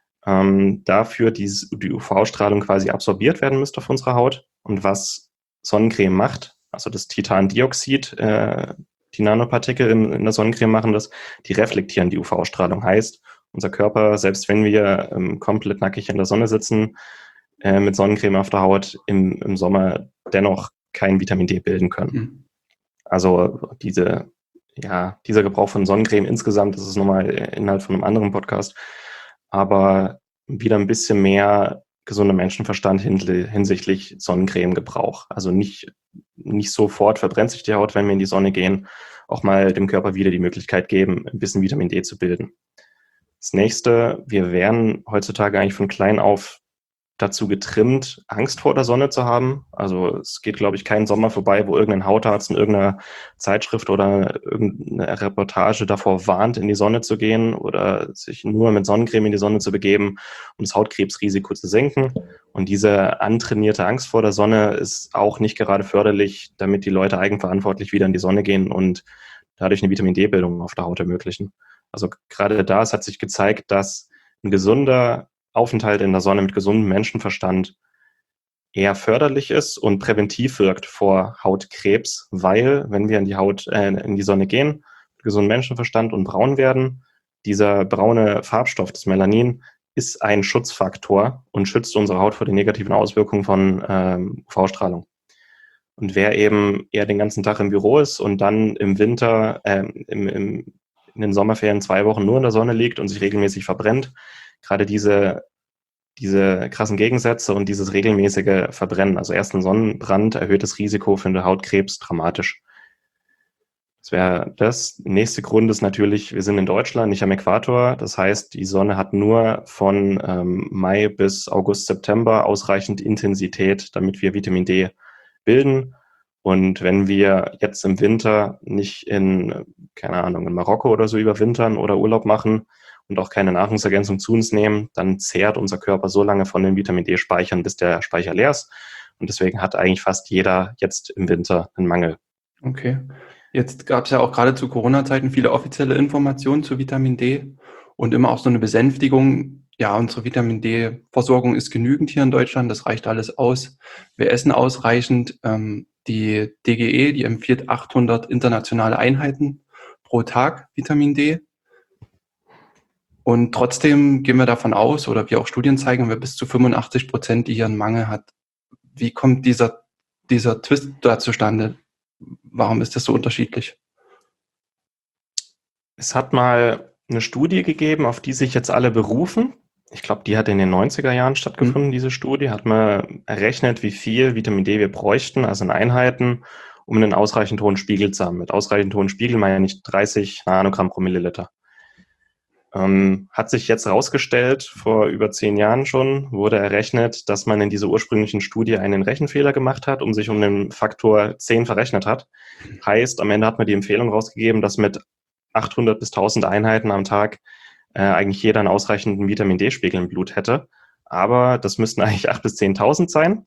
dafür die UV-Strahlung quasi absorbiert werden müsste auf unserer Haut. Und was Sonnencreme macht, also das Titandioxid, die Nanopartikel in der Sonnencreme machen das, die reflektieren die UV-Strahlung. Heißt, unser Körper, selbst wenn wir komplett nackig in der Sonne sitzen, mit Sonnencreme auf der Haut im Sommer dennoch kein Vitamin D bilden können. Mhm. Also dieser Gebrauch von Sonnencreme insgesamt, das ist nochmal Inhalt von einem anderen Podcast, aber wieder ein bisschen mehr gesunder Menschenverstand hinsichtlich Sonnencremegebrauch. Also nicht sofort verbrennt sich die Haut, wenn wir in die Sonne gehen, auch mal dem Körper wieder die Möglichkeit geben, ein bisschen Vitamin D zu bilden. Das nächste, wir werden heutzutage eigentlich von klein auf dazu getrimmt, Angst vor der Sonne zu haben. Also es geht, glaube ich, kein Sommer vorbei, wo irgendein Hautarzt in irgendeiner Zeitschrift oder irgendeine Reportage davor warnt, in die Sonne zu gehen oder sich nur mit Sonnencreme in die Sonne zu begeben, um das Hautkrebsrisiko zu senken. Und diese antrainierte Angst vor der Sonne ist auch nicht gerade förderlich, damit die Leute eigenverantwortlich wieder in die Sonne gehen und dadurch eine Vitamin-D-Bildung auf der Haut ermöglichen. Also gerade da, es hat sich gezeigt, dass ein gesunder Aufenthalt in der Sonne mit gesundem Menschenverstand eher förderlich ist und präventiv wirkt vor Hautkrebs, weil, wenn wir in die Sonne gehen, mit gesundem Menschenverstand und braun werden, dieser braune Farbstoff, das Melanin, ist ein Schutzfaktor und schützt unsere Haut vor den negativen Auswirkungen von UV-Strahlung. Und wer eben eher den ganzen Tag im Büro ist und dann im Winter, in den Sommerferien 2 Wochen nur in der Sonne liegt und sich regelmäßig verbrennt, gerade diese krassen Gegensätze und dieses regelmäßige Verbrennen, also erst ein Sonnenbrand, erhöht das Risiko für den Hautkrebs dramatisch. Das wäre das. Nächste Grund ist natürlich, wir sind in Deutschland, nicht am Äquator. Das heißt, die Sonne hat nur von Mai bis August, September ausreichend Intensität, damit wir Vitamin D bilden. Und wenn wir jetzt im Winter nicht in Marokko oder so überwintern oder Urlaub machen und auch keine Nahrungsergänzung zu uns nehmen, dann zehrt unser Körper so lange von den Vitamin D-Speichern, bis der Speicher leer ist. Und deswegen hat eigentlich fast jeder jetzt im Winter einen Mangel. Okay. Jetzt gab es ja auch gerade zu Corona-Zeiten viele offizielle Informationen zu Vitamin D und immer auch so eine Besänftigung. Ja, unsere Vitamin D-Versorgung ist genügend hier in Deutschland. Das reicht alles aus. Wir essen ausreichend. Die DGE, die empfiehlt 800 internationale Einheiten pro Tag Vitamin D. Und trotzdem gehen wir davon aus, oder wie auch Studien zeigen, wir bis zu 85%, die hier einen Mangel hat. Wie kommt dieser Twist da zustande? Warum ist das so unterschiedlich? Es hat mal eine Studie gegeben, auf die sich jetzt alle berufen. Ich glaube, die hat in den 90er Jahren stattgefunden, diese Studie. Hat man errechnet, wie viel Vitamin D wir bräuchten, also in Einheiten, um einen ausreichend hohen Spiegel zu haben. Mit ausreichend hohen Spiegel meine ja nicht 30 Nanogramm pro Milliliter. Hat sich jetzt herausgestellt, vor über 10 Jahren schon, wurde errechnet, dass man in dieser ursprünglichen Studie einen Rechenfehler gemacht hat und sich um den Faktor 10 verrechnet hat. Heißt, am Ende hat man die Empfehlung rausgegeben, dass mit 800 bis 1000 Einheiten am Tag eigentlich jeder einen ausreichenden Vitamin-D-Spiegel im Blut hätte. Aber das müssten eigentlich 8.000 bis 10.000 sein.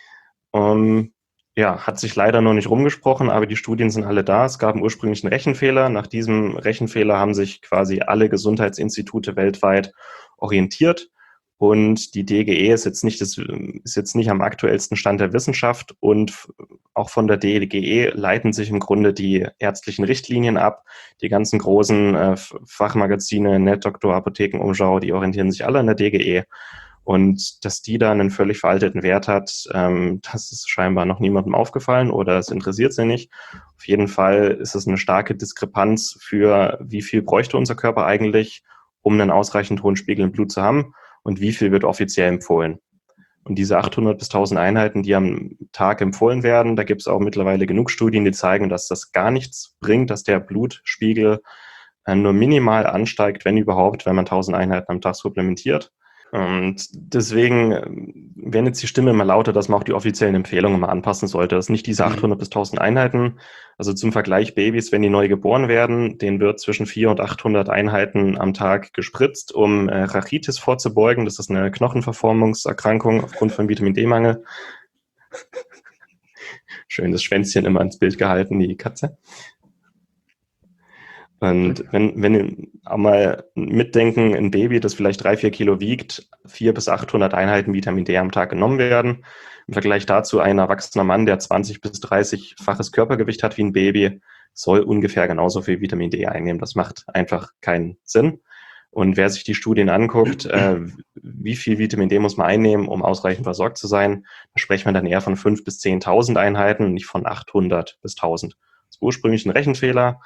Hat sich leider noch nicht rumgesprochen, aber die Studien sind alle da. Es gab einen ursprünglichen Rechenfehler. Nach diesem Rechenfehler haben sich quasi alle Gesundheitsinstitute weltweit orientiert. Und die DGE ist jetzt nicht am aktuellsten Stand der Wissenschaft. Und auch von der DGE leiten sich im Grunde die ärztlichen Richtlinien ab. Die ganzen großen Fachmagazine, NetDoktor, Apotheken, Umschau, die orientieren sich alle an der DGE. Und dass die da einen völlig veralteten Wert hat, das ist scheinbar noch niemandem aufgefallen oder es interessiert sie nicht. Auf jeden Fall ist es eine starke Diskrepanz für, wie viel bräuchte unser Körper eigentlich, um einen ausreichend hohen Spiegel im Blut zu haben und wie viel wird offiziell empfohlen. Und diese 800 bis 1000 Einheiten, die am Tag empfohlen werden, da gibt es auch mittlerweile genug Studien, die zeigen, dass das gar nichts bringt, dass der Blutspiegel nur minimal ansteigt, wenn überhaupt, wenn man 1000 Einheiten am Tag supplementiert. Und deswegen, wenn jetzt die Stimme immer lauter, dass man auch die offiziellen Empfehlungen mal anpassen sollte. Das ist nicht diese 800 bis 1000 Einheiten. Also zum Vergleich, Babys, wenn die neu geboren werden, denen wird zwischen 400 und 800 Einheiten am Tag gespritzt, um Rachitis vorzubeugen. Das ist eine Knochenverformungserkrankung aufgrund von Vitamin-D-Mangel. Schön das Schwänzchen immer ins Bild gehalten, die Katze. Und wenn ihr auch mal mitdenken, ein Baby, das vielleicht 3-4 Kilo wiegt, 400 bis 800 Einheiten Vitamin D am Tag genommen werden. Im Vergleich dazu ein erwachsener Mann, der 20 bis 30-faches Körpergewicht hat wie ein Baby, soll ungefähr genauso viel Vitamin D einnehmen. Das macht einfach keinen Sinn. Und wer sich die Studien anguckt, wie viel Vitamin D muss man einnehmen, um ausreichend versorgt zu sein, da spricht man dann eher von 5.000 bis 10.000 Einheiten und nicht von 800 bis 1.000. Das ist ursprünglich ein Rechenfehler.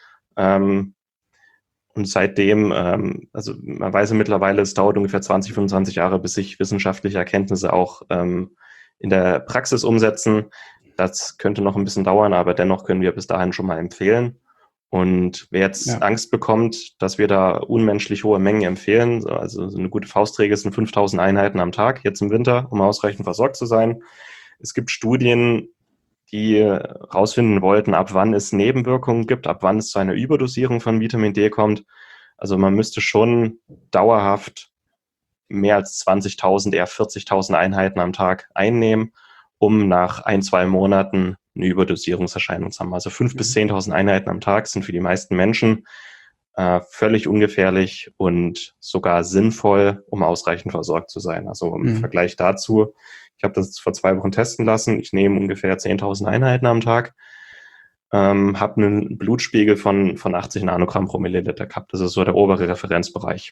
Und seitdem, also man weiß mittlerweile, es dauert ungefähr 20, 25 Jahre, bis sich wissenschaftliche Erkenntnisse auch in der Praxis umsetzen. Das könnte noch ein bisschen dauern, aber dennoch können wir bis dahin schon mal empfehlen. Und wer jetzt Angst bekommt, dass wir da unmenschlich hohe Mengen empfehlen, also so eine gute Faustregel sind 5.000 Einheiten am Tag, jetzt im Winter, um ausreichend versorgt zu sein. Es gibt Studien, die rausfinden wollten, ab wann es Nebenwirkungen gibt, ab wann es zu einer Überdosierung von Vitamin D kommt. Also man müsste schon dauerhaft mehr als 20.000, eher 40.000 Einheiten am Tag einnehmen, um nach 1-2 Monaten eine Überdosierungserscheinung zu haben. Also 5.000 bis 10.000 Einheiten am Tag sind für die meisten Menschen völlig ungefährlich und sogar sinnvoll, um ausreichend versorgt zu sein. Also im Vergleich dazu, ich habe das vor 2 Wochen testen lassen. Ich nehme ungefähr 10.000 Einheiten am Tag, habe einen Blutspiegel von 80 Nanogramm pro Milliliter gehabt. Das ist so der obere Referenzbereich.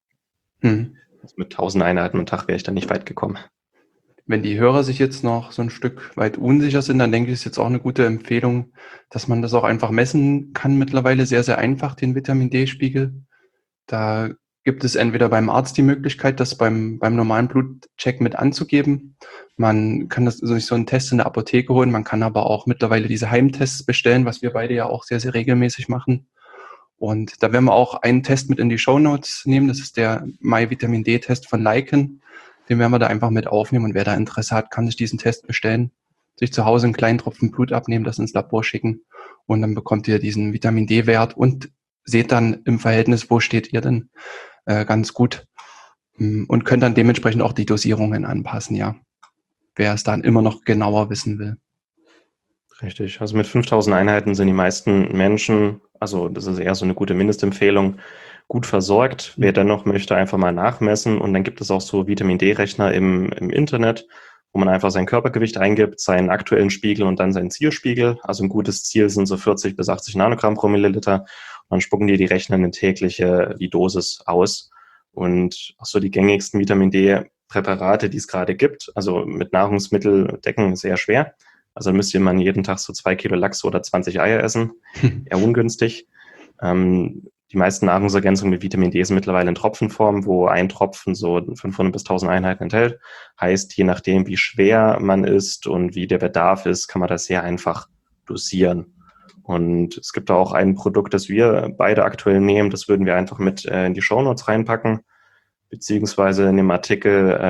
Also mit 1.000 Einheiten am Tag wäre ich da nicht weit gekommen. Wenn die Hörer sich jetzt noch so ein Stück weit unsicher sind, dann denke ich, ist jetzt auch eine gute Empfehlung, dass man das auch einfach messen kann mittlerweile. Sehr, sehr einfach, den Vitamin-D-Spiegel. Da gibt es entweder beim Arzt die Möglichkeit, das beim normalen Blutcheck mit anzugeben. Man kann sich so einen Test in der Apotheke holen. Man kann aber auch mittlerweile diese Heimtests bestellen, was wir beide ja auch sehr, sehr regelmäßig machen. Und da werden wir auch einen Test mit in die Shownotes nehmen. Das ist der My-Vitamin-D-Test von Lycan. Den werden wir da einfach mit aufnehmen. Und wer da Interesse hat, kann sich diesen Test bestellen, sich zu Hause einen kleinen Tropfen Blut abnehmen, das ins Labor schicken. Und dann bekommt ihr diesen Vitamin-D-Wert und seht dann im Verhältnis, wo steht ihr denn, ganz gut. Und könnt dann dementsprechend auch die Dosierungen anpassen, ja. Wer es dann immer noch genauer wissen will. Richtig. Also mit 5.000 Einheiten sind die meisten Menschen, also das ist eher so eine gute Mindestempfehlung, gut versorgt. Wer dennoch möchte, einfach mal nachmessen. Und dann gibt es auch so Vitamin-D-Rechner im Internet, wo man einfach sein Körpergewicht eingibt, seinen aktuellen Spiegel und dann seinen Zielspiegel. Also ein gutes Ziel sind so 40 bis 80 Nanogramm pro Milliliter. Und dann spucken die Rechner eine tägliche die Dosis aus. Und auch so die gängigsten Vitamin-D-Präparate, die es gerade gibt, also mit Nahrungsmittel decken, sehr schwer. Also müsste man jeden Tag so 2 Kilo Lachs oder 20 Eier essen. Eher ungünstig. Die meisten Nahrungsergänzungen mit Vitamin D sind mittlerweile in Tropfenform, wo ein Tropfen so 500 bis 1.000 Einheiten enthält. Heißt, je nachdem, wie schwer man ist und wie der Bedarf ist, kann man das sehr einfach dosieren. Und es gibt da auch ein Produkt, das wir beide aktuell nehmen. Das würden wir einfach mit in die Shownotes reinpacken, beziehungsweise in dem Artikel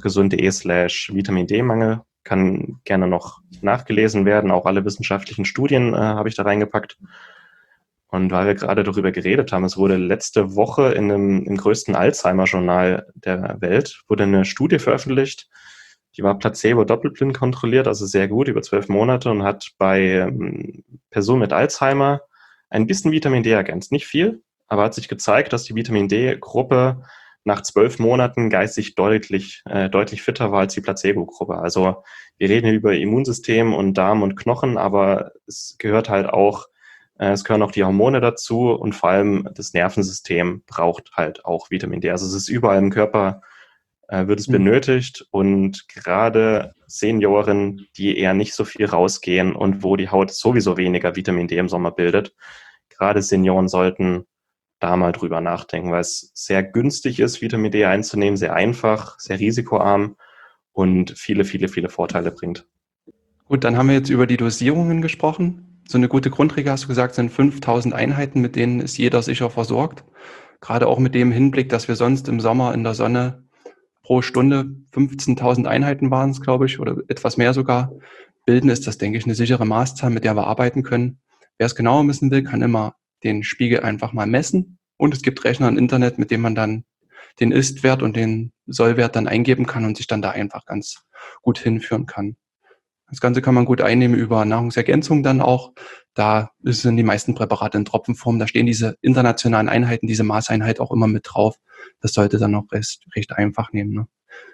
schnelleinfachgesund.de/Vitamin-D-Mangel. Kann gerne noch nachgelesen werden. Auch alle wissenschaftlichen Studien habe ich da reingepackt. Und weil wir gerade darüber geredet haben, es wurde letzte Woche im größten Alzheimer-Journal der Welt, wurde eine Studie veröffentlicht, die war placebo-doppelblind kontrolliert, also sehr gut, über 12 Monate und hat bei Personen mit Alzheimer ein bisschen Vitamin D ergänzt. Nicht viel, aber hat sich gezeigt, dass die Vitamin D-Gruppe nach 12 Monaten geistig deutlich fitter war als die Placebo-Gruppe. Also wir reden hier über Immunsystem und Darm und Knochen, aber es gehört halt auch, es gehören auch die Hormone dazu und vor allem das Nervensystem braucht halt auch Vitamin D. Also es ist überall im Körper, wird es benötigt und gerade Senioren, die eher nicht so viel rausgehen und wo die Haut sowieso weniger Vitamin D im Sommer bildet, gerade Senioren sollten da mal drüber nachdenken, weil es sehr günstig ist, Vitamin D einzunehmen, sehr einfach, sehr risikoarm und viele, viele, viele Vorteile bringt. Gut, dann haben wir jetzt über die Dosierungen gesprochen. So eine gute Grundregel, hast du gesagt, sind 5000 Einheiten, mit denen ist jeder sicher versorgt. Gerade auch mit dem Hinblick, dass wir sonst im Sommer in der Sonne pro Stunde 15.000 Einheiten waren es, glaube ich, oder etwas mehr sogar, bilden, ist das, denke ich, eine sichere Maßzahl, mit der wir arbeiten können. Wer es genauer wissen will, kann immer den Spiegel einfach mal messen. Und es gibt Rechner im Internet, mit denen man dann den Ist-Wert und den Soll-Wert dann eingeben kann und sich dann da einfach ganz gut hinführen kann. Das Ganze kann man gut einnehmen über Nahrungsergänzung dann auch. Da sind die meisten Präparate in Tropfenform. Da stehen diese internationalen Einheiten, diese Maßeinheit auch immer mit drauf. Das sollte dann auch recht einfach nehmen. Ne?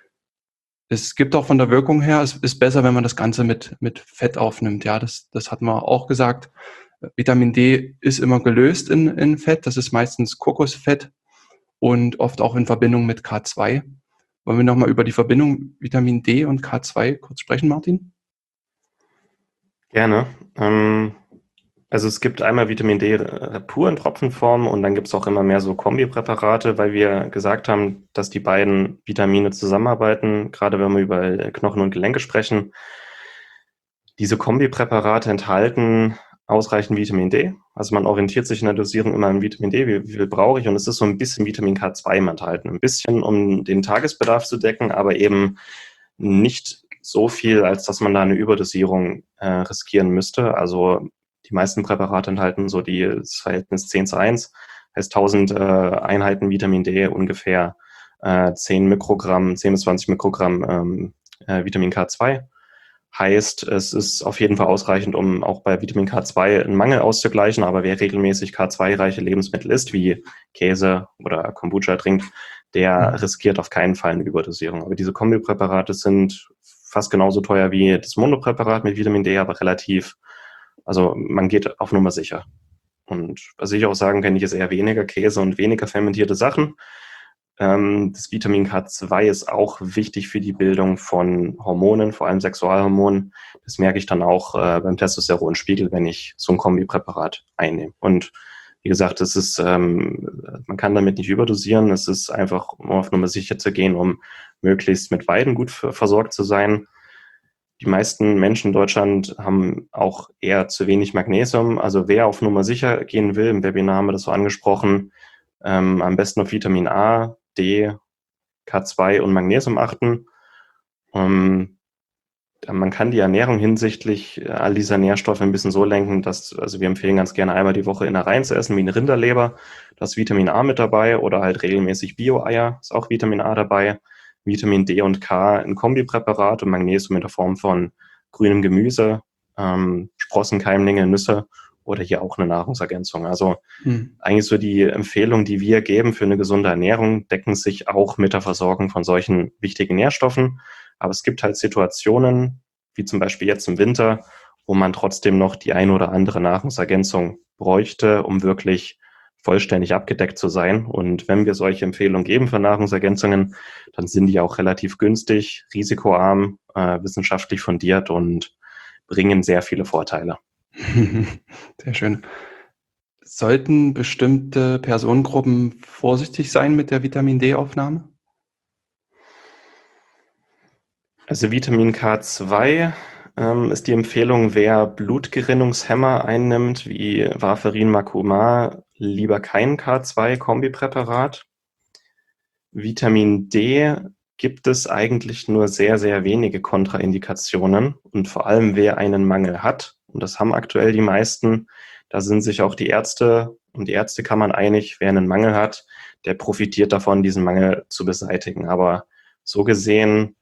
Es gibt auch von der Wirkung her, es ist besser, wenn man das Ganze mit Fett aufnimmt. Ja, das hat man auch gesagt. Vitamin D ist immer gelöst in Fett. Das ist meistens Kokosfett und oft auch in Verbindung mit K2. Wollen wir nochmal über die Verbindung Vitamin D und K2 kurz sprechen, Martin? Gerne. Also es gibt einmal Vitamin D pur in Tropfenform und dann gibt es auch immer mehr so Kombipräparate, weil wir gesagt haben, dass die beiden Vitamine zusammenarbeiten, gerade wenn wir über Knochen und Gelenke sprechen. Diese Kombipräparate enthalten ausreichend Vitamin D. Also man orientiert sich in der Dosierung immer an Vitamin D, wie viel brauche ich, und es ist so ein bisschen Vitamin K2 enthalten. Ein bisschen, um den Tagesbedarf zu decken, aber eben nicht so viel, als dass man da eine Überdosierung riskieren müsste. Also die meisten Präparate enthalten so das Verhältnis 10:1, heißt 1000 Einheiten Vitamin D, ungefähr 10 bis 20 Mikrogramm Vitamin K2. Heißt, es ist auf jeden Fall ausreichend, um auch bei Vitamin K2 einen Mangel auszugleichen, aber wer regelmäßig K2-reiche Lebensmittel isst, wie Käse oder Kombucha trinkt, der riskiert auf keinen Fall eine Überdosierung. Aber diese Kombipräparate sind fast genauso teuer wie das Monopräparat mit Vitamin D, aber also man geht auf Nummer sicher. Und was ich auch sagen kann, ich esse eher weniger Käse und weniger fermentierte Sachen. Das Vitamin K2 ist auch wichtig für die Bildung von Hormonen, vor allem Sexualhormonen. Das merke ich dann auch beim Testosteronspiegel, wenn ich so ein Kombipräparat einnehme. Und wie gesagt, man kann damit nicht überdosieren. Es ist einfach, um auf Nummer sicher zu gehen, um möglichst mit beiden gut versorgt zu sein. Die meisten Menschen in Deutschland haben auch eher zu wenig Magnesium. Also wer auf Nummer sicher gehen will, im Webinar haben wir das so angesprochen, am besten auf Vitamin A, D, K2 und Magnesium achten. Man kann die Ernährung hinsichtlich all dieser Nährstoffe ein bisschen so lenken, also wir empfehlen ganz gerne einmal die Woche Innereien zu essen, wie eine Rinderleber. Da ist Vitamin A mit dabei oder halt regelmäßig Bio-Eier, ist auch Vitamin A dabei. Vitamin D und K in Kombipräparat und Magnesium in der Form von grünem Gemüse, Sprossen, Keimlinge, Nüsse oder hier auch eine Nahrungsergänzung. Also eigentlich so die Empfehlungen, die wir geben für eine gesunde Ernährung, decken sich auch mit der Versorgung von solchen wichtigen Nährstoffen. Aber es gibt halt Situationen, wie zum Beispiel jetzt im Winter, wo man trotzdem noch die eine oder andere Nahrungsergänzung bräuchte, um wirklich vollständig abgedeckt zu sein. Und wenn wir solche Empfehlungen geben für Nahrungsergänzungen, dann sind die auch relativ günstig, risikoarm, wissenschaftlich fundiert und bringen sehr viele Vorteile. Sehr schön. Sollten bestimmte Personengruppen vorsichtig sein mit der Vitamin D-Aufnahme? Also Vitamin K2 ist die Empfehlung, wer Blutgerinnungshemmer einnimmt, wie Warfarin, Macuomar, lieber kein K2-Kombipräparat. Vitamin D gibt es eigentlich nur sehr, sehr wenige Kontraindikationen. Und vor allem, wer einen Mangel hat, und das haben aktuell die meisten, da sind sich auch die Ärzte und die Ärztekammern einig, wer einen Mangel hat, der profitiert davon, diesen Mangel zu beseitigen. Aber so gesehen,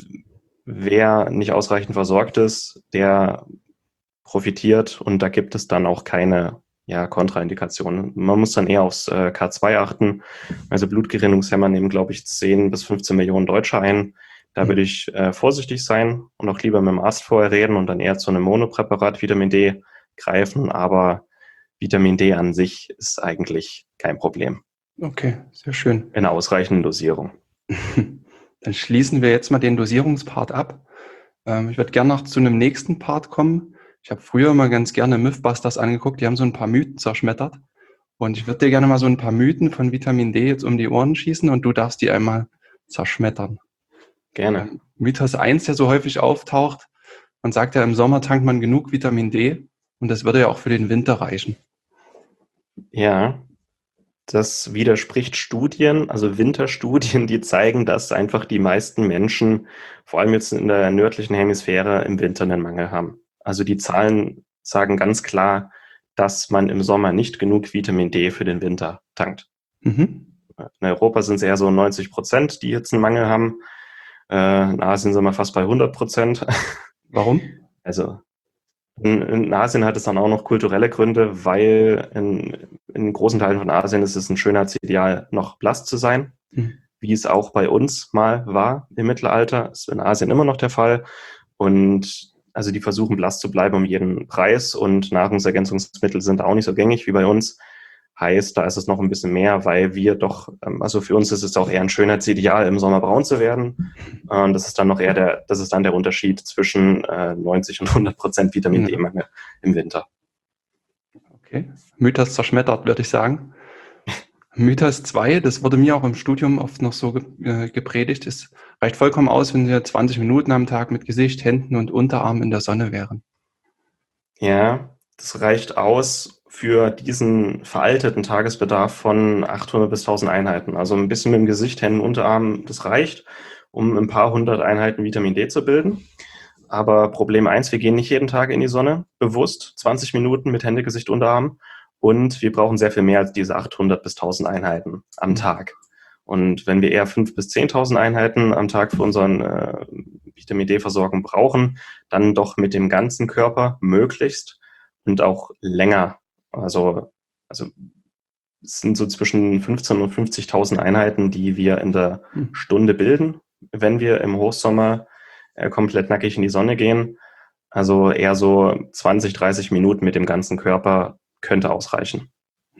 wer nicht ausreichend versorgt ist, der profitiert und da gibt es dann auch keine Kontraindikationen. Man muss dann eher aufs K2 achten. Also Blutgerinnungshemmer nehmen, glaube ich, 10 bis 15 Millionen Deutsche ein. Da würde ich vorsichtig sein und auch lieber mit dem Arzt vorher reden und dann eher zu einem Monopräparat Vitamin D greifen. Aber Vitamin D an sich ist eigentlich kein Problem. Okay, sehr schön. In ausreichenden Dosierung. Dann schließen wir jetzt mal den Dosierungspart ab. Ich würde gerne noch zu einem nächsten Part kommen. Ich habe früher mal ganz gerne Mythbusters angeguckt. Die haben so ein paar Mythen zerschmettert. Und ich würde dir gerne mal so ein paar Mythen von Vitamin D jetzt um die Ohren schießen und du darfst die einmal zerschmettern. Gerne. Mythos 1, der so häufig auftaucht, man sagt ja, im Sommer tankt man genug Vitamin D und das würde ja auch für den Winter reichen. Ja, das widerspricht Studien, also Winterstudien, die zeigen, dass einfach die meisten Menschen, vor allem jetzt in der nördlichen Hemisphäre, im Winter einen Mangel haben. Also die Zahlen sagen ganz klar, dass man im Sommer nicht genug Vitamin D für den Winter tankt. In Europa sind es eher so 90%, die jetzt einen Mangel haben. In Asien sind wir fast bei 100%. Warum? Also in Asien hat es dann auch noch kulturelle Gründe, weil in großen Teilen von Asien ist es ein Schönheitsideal, noch blass zu sein, wie es auch bei uns mal war im Mittelalter. Das ist in Asien immer noch der Fall. Und also die versuchen blass zu bleiben um jeden Preis und Nahrungsergänzungsmittel sind auch nicht so gängig wie bei uns. Heißt, da ist es noch ein bisschen mehr, weil wir doch, also für uns ist es auch eher ein Schönheitsideal, im Sommer braun zu werden. Und das ist dann noch eher das ist dann der Unterschied zwischen 90 und 100% Vitamin D-Mangel im Winter. Okay. Mythos zerschmettert, würde ich sagen. Mythos 2, das wurde mir auch im Studium oft noch so gepredigt, es reicht vollkommen aus, wenn wir 20 Minuten am Tag mit Gesicht, Händen und Unterarm in der Sonne wären. Ja, das reicht aus für diesen veralteten Tagesbedarf von 800 bis 1000 Einheiten. Also ein bisschen mit dem Gesicht, Händen, Unterarm, das reicht, um ein paar hundert Einheiten Vitamin D zu bilden. Aber Problem 1, wir gehen nicht jeden Tag in die Sonne, bewusst, 20 Minuten mit Hände, Gesicht, Unterarm. Und wir brauchen sehr viel mehr als diese 800 bis 1000 Einheiten am Tag. Und wenn wir eher 5.000 bis 10.000 Einheiten am Tag für unseren Vitamin D-Versorgung brauchen, dann doch mit dem ganzen Körper möglichst und auch länger. Also es sind so zwischen 15.000 und 50.000 Einheiten, die wir in der Stunde bilden, wenn wir im Hochsommer komplett nackig in die Sonne gehen. Also eher so 20, 30 Minuten mit dem ganzen Körper könnte ausreichen.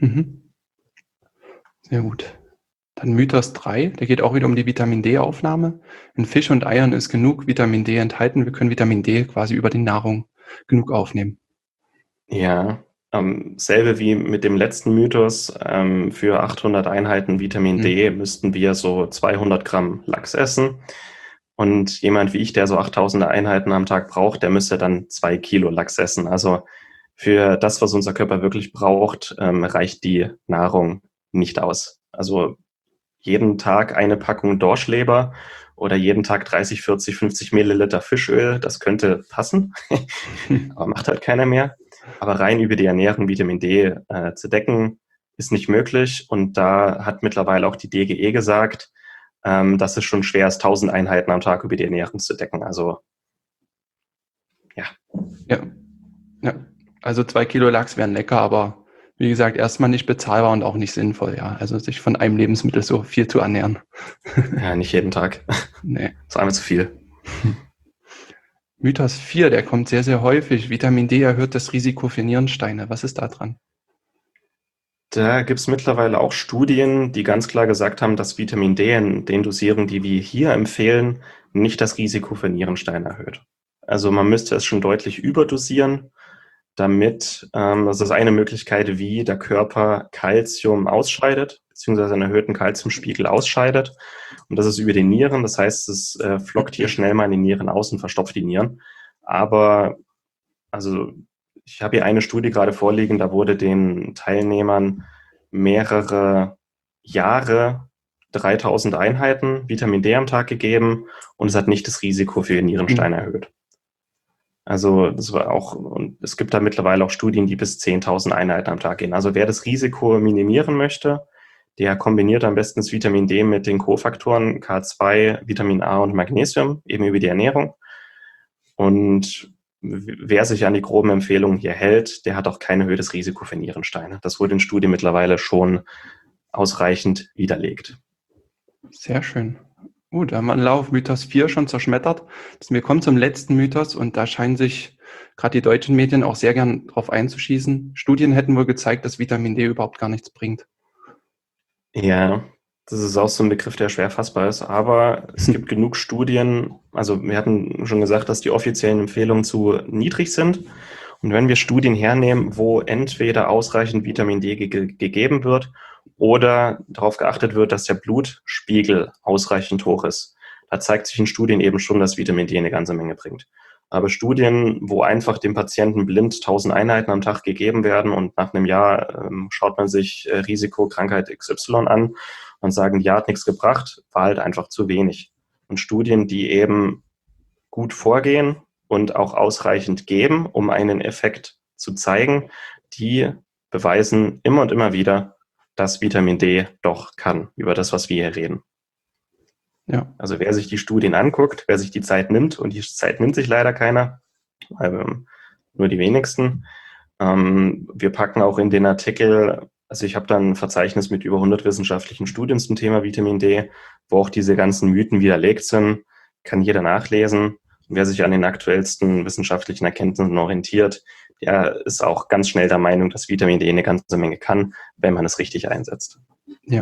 Sehr gut. Dann Mythos 3, der geht auch wieder um die Vitamin D-Aufnahme. In Fisch und Eiern ist genug Vitamin D enthalten. Wir können Vitamin D quasi über die Nahrung genug aufnehmen. Ja, selbe wie mit dem letzten Mythos. Für 800 Einheiten Vitamin D müssten wir so 200 Gramm Lachs essen. Und jemand wie ich, der so 8000 Einheiten am Tag braucht, der müsste dann 2 Kilo Lachs essen. Also für das, was unser Körper wirklich braucht, reicht die Nahrung nicht aus. Also jeden Tag eine Packung Dorschleber oder jeden Tag 30, 40, 50 Milliliter Fischöl, das könnte passen, aber macht halt keiner mehr. Aber rein über die Ernährung Vitamin D zu decken, ist nicht möglich. Und da hat mittlerweile auch die DGE gesagt, dass es schon schwer ist, 1000 Einheiten am Tag über die Ernährung zu decken. Also, ja. Ja. Also 2 Kilo Lachs wären lecker, aber wie gesagt, erstmal nicht bezahlbar und auch nicht sinnvoll, ja. Also sich von einem Lebensmittel so viel zu ernähren. Ja, nicht jeden Tag. Nee. Das ist einfach zu viel. Mythos 4, der kommt sehr, sehr häufig. Vitamin D erhöht das Risiko für Nierensteine. Was ist da dran? Da gibt es mittlerweile auch Studien, die ganz klar gesagt haben, dass Vitamin D in den Dosierungen, die wir hier empfehlen, nicht das Risiko für Nierensteine erhöht. Also man müsste es schon deutlich überdosieren, damit, das ist eine Möglichkeit, wie der Körper Calcium ausscheidet, beziehungsweise einen erhöhten Calciumspiegel ausscheidet. Und das ist über die Nieren, das heißt, es flockt hier schnell mal in die Nieren aus und verstopft die Nieren. Aber also ich habe hier eine Studie gerade vorliegen, da wurde den Teilnehmern mehrere Jahre 3000 Einheiten Vitamin D am Tag gegeben und es hat nicht das Risiko für Nierensteine erhöht. Also das war auch, und es gibt da mittlerweile auch Studien, die bis 10.000 Einheiten am Tag gehen. Also wer das Risiko minimieren möchte, der kombiniert am besten das Vitamin D mit den Kofaktoren K2, Vitamin A und Magnesium, eben über die Ernährung. Und wer sich an die groben Empfehlungen hier hält, der hat auch kein erhöhtes Risiko für Nierensteine. Das wurde in Studien mittlerweile schon ausreichend widerlegt. Sehr schön. Da haben wir Laufmythos 4 schon zerschmettert. Wir kommen zum letzten Mythos und da scheinen sich gerade die deutschen Medien auch sehr gern drauf einzuschießen. Studien hätten wohl gezeigt, dass Vitamin D überhaupt gar nichts bringt. Ja, das ist auch so ein Begriff, der schwer fassbar ist, aber es gibt genug Studien, also wir hatten schon gesagt, dass die offiziellen Empfehlungen zu niedrig sind. Und wenn wir Studien hernehmen, wo entweder ausreichend Vitamin D gegeben wird oder darauf geachtet wird, dass der Blutspiegel ausreichend hoch ist, da zeigt sich in Studien eben schon, dass Vitamin D eine ganze Menge bringt. Aber Studien, wo einfach dem Patienten blind 1000 Einheiten am Tag gegeben werden und nach einem Jahr schaut man sich Risikokrankheit XY an und sagen, ja, hat nichts gebracht, war halt einfach zu wenig. Und Studien, die eben gut vorgehen und auch ausreichend geben, um einen Effekt zu zeigen, die beweisen immer und immer wieder, dass Vitamin D doch kann, über das, was wir hier reden. Ja. Also wer sich die Studien anguckt, wer sich die Zeit nimmt, und die Zeit nimmt sich leider keiner, nur die wenigsten. Wir packen auch in den Artikel, also ich habe dann ein Verzeichnis mit über 100 wissenschaftlichen Studien zum Thema Vitamin D, wo auch diese ganzen Mythen widerlegt sind, kann jeder nachlesen. Und wer sich an den aktuellsten wissenschaftlichen Erkenntnissen orientiert, der ist auch ganz schnell der Meinung, dass Vitamin D eine ganze Menge kann, wenn man es richtig einsetzt. Ja.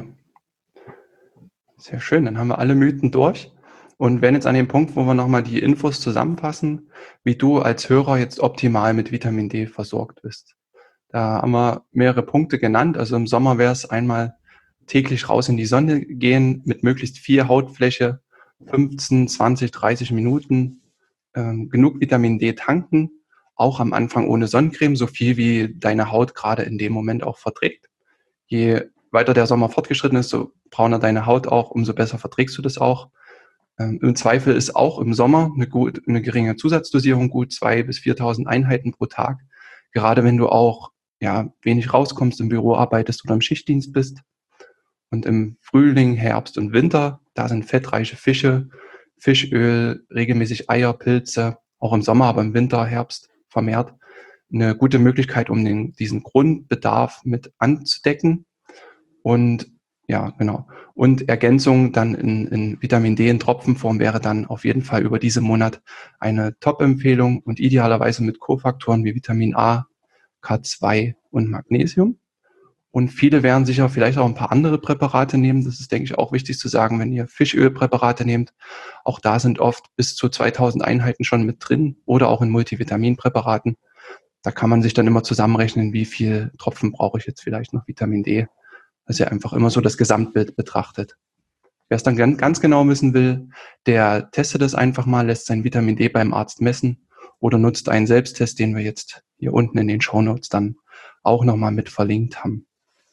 Sehr schön, dann haben wir alle Mythen durch und werden jetzt an dem Punkt, wo wir nochmal die Infos zusammenfassen, wie du als Hörer jetzt optimal mit Vitamin D versorgt bist. Da haben wir mehrere Punkte genannt. Also im Sommer wäre es einmal täglich raus in die Sonne gehen mit möglichst viel Hautfläche, 15, 20, 30 Minuten, genug Vitamin D tanken, auch am Anfang ohne Sonnencreme, so viel wie deine Haut gerade in dem Moment auch verträgt. Je weiter der Sommer fortgeschritten ist, so brauner deine Haut auch, umso besser verträgst du das auch. Im Zweifel ist auch im Sommer eine geringe Zusatzdosierung gut, 2.000 bis 4.000 Einheiten pro Tag. Gerade wenn du auch wenig rauskommst, im Büro arbeitest oder im Schichtdienst bist. Und im Frühling, Herbst und Winter, da sind fettreiche Fische, Fischöl, regelmäßig Eier, Pilze, auch im Sommer, aber im Winter, Herbst vermehrt, eine gute Möglichkeit, um diesen Grundbedarf mit anzudecken. Und ja, genau. Und Ergänzung dann in Vitamin D in Tropfenform wäre dann auf jeden Fall über diesen Monat eine Top-Empfehlung und idealerweise mit Kofaktoren wie Vitamin A, K2 und Magnesium. Und viele werden sicher vielleicht auch ein paar andere Präparate nehmen. Das ist, denke ich, auch wichtig zu sagen, wenn ihr Fischölpräparate nehmt. Auch da sind oft bis zu 2000 Einheiten schon mit drin oder auch in Multivitaminpräparaten. Da kann man sich dann immer zusammenrechnen, wie viel Tropfen brauche ich jetzt vielleicht noch Vitamin D. Dass ihr einfach immer so das Gesamtbild betrachtet. Wer es dann ganz genau wissen will, der testet es einfach mal, lässt sein Vitamin D beim Arzt messen oder nutzt einen Selbsttest, den wir jetzt hier unten in den Shownotes dann auch nochmal mit verlinkt haben.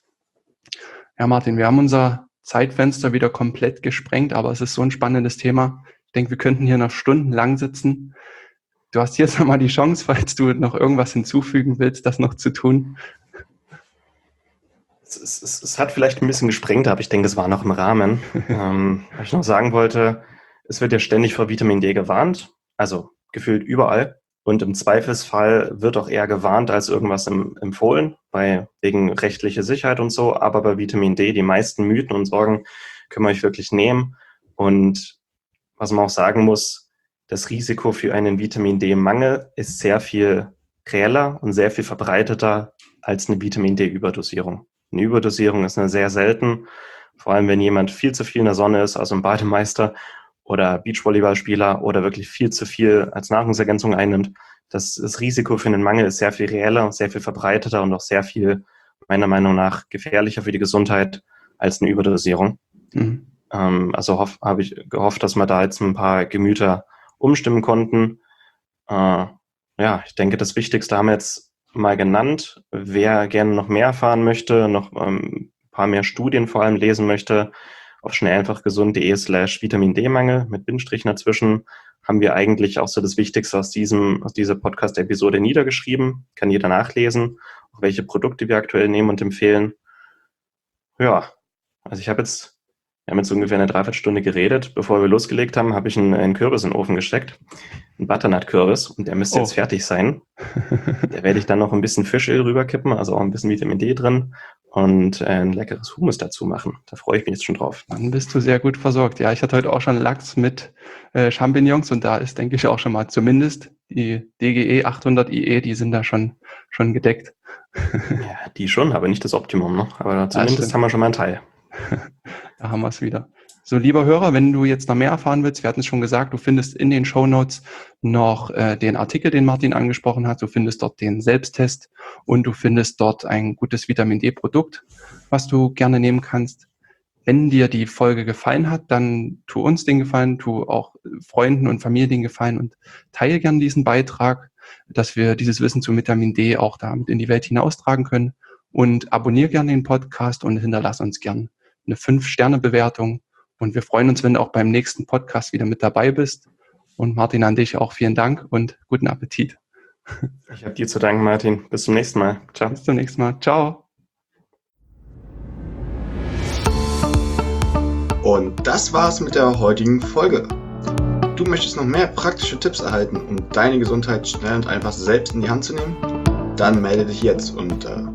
Ja, Martin, wir haben unser Zeitfenster wieder komplett gesprengt, aber es ist so ein spannendes Thema. Ich denke, wir könnten hier noch stundenlang sitzen. Du hast jetzt nochmal die Chance, falls du noch irgendwas hinzufügen willst, das noch zu tun. Es hat vielleicht ein bisschen gesprengt, aber ich denke, es war noch im Rahmen. Was ich noch sagen wollte, es wird ja ständig vor Vitamin D gewarnt, also gefühlt überall. Und im Zweifelsfall wird auch eher gewarnt als irgendwas empfohlen, wegen rechtlicher Sicherheit und so. Aber bei Vitamin D, die meisten Mythen und Sorgen können wir euch wirklich nehmen. Und was man auch sagen muss, das Risiko für einen Vitamin D-Mangel ist sehr viel reeller und sehr viel verbreiteter als eine Vitamin D-Überdosierung. Eine Überdosierung ist eine sehr selten, vor allem wenn jemand viel zu viel in der Sonne ist, also ein Bademeister oder Beachvolleyballspieler oder wirklich viel zu viel als Nahrungsergänzung einnimmt. Das Risiko für einen Mangel ist sehr viel reeller, sehr viel verbreiteter und auch sehr viel, meiner Meinung nach, gefährlicher für die Gesundheit als eine Überdosierung. Mhm. Also habe ich gehofft, dass wir da jetzt ein paar Gemüter umstimmen konnten. Ich denke, das Wichtigste haben wir jetzt mal genannt. Wer gerne noch mehr erfahren möchte, noch ein paar mehr Studien vor allem lesen möchte, auf schnelleinfachgesund.de/Vitamin-D-Mangel mit Bindestrichen dazwischen haben wir eigentlich auch so das Wichtigste aus dieser Podcast-Episode niedergeschrieben. Kann jeder nachlesen, auch welche Produkte wir aktuell nehmen und empfehlen. Ja, also wir haben jetzt ungefähr eine Dreiviertelstunde geredet. Bevor wir losgelegt haben, habe ich einen Kürbis in den Ofen gesteckt. Einen Butternut-Kürbis. Und der müsste jetzt fertig sein. Da werde ich dann noch ein bisschen Fischöl rüberkippen, also auch ein bisschen Vitamin D drin. Und ein leckeres Hummus dazu machen. Da freue ich mich jetzt schon drauf. Dann bist du sehr gut versorgt. Ja, ich hatte heute auch schon Lachs mit Champignons und da ist, denke ich, auch schon mal zumindest die DGE 800 IE, die sind da schon gedeckt. Ja, die schon, aber nicht das Optimum, ne? Aber zumindest haben wir schon mal einen Teil. Da haben wir es wieder. So, lieber Hörer, wenn du jetzt noch mehr erfahren willst, wir hatten es schon gesagt, du findest in den Shownotes noch den Artikel, den Martin angesprochen hat. Du findest dort den Selbsttest und du findest dort ein gutes Vitamin-D-Produkt, was du gerne nehmen kannst. Wenn dir die Folge gefallen hat, dann tu uns den Gefallen, tu auch Freunden und Familie den Gefallen und teile gerne diesen Beitrag, dass wir dieses Wissen zu Vitamin D auch damit in die Welt hinaustragen können. Und abonniere gerne den Podcast und hinterlass uns gerne eine 5-Sterne-Bewertung. Und wir freuen uns, wenn du auch beim nächsten Podcast wieder mit dabei bist. Und Martin, an dich auch vielen Dank und guten Appetit. Ich habe dir zu danken, Martin. Bis zum nächsten Mal. Ciao. Bis zum nächsten Mal. Ciao. Und das war's mit der heutigen Folge. Du möchtest noch mehr praktische Tipps erhalten, um deine Gesundheit schnell und einfach selbst in die Hand zu nehmen? Dann melde dich jetzt unter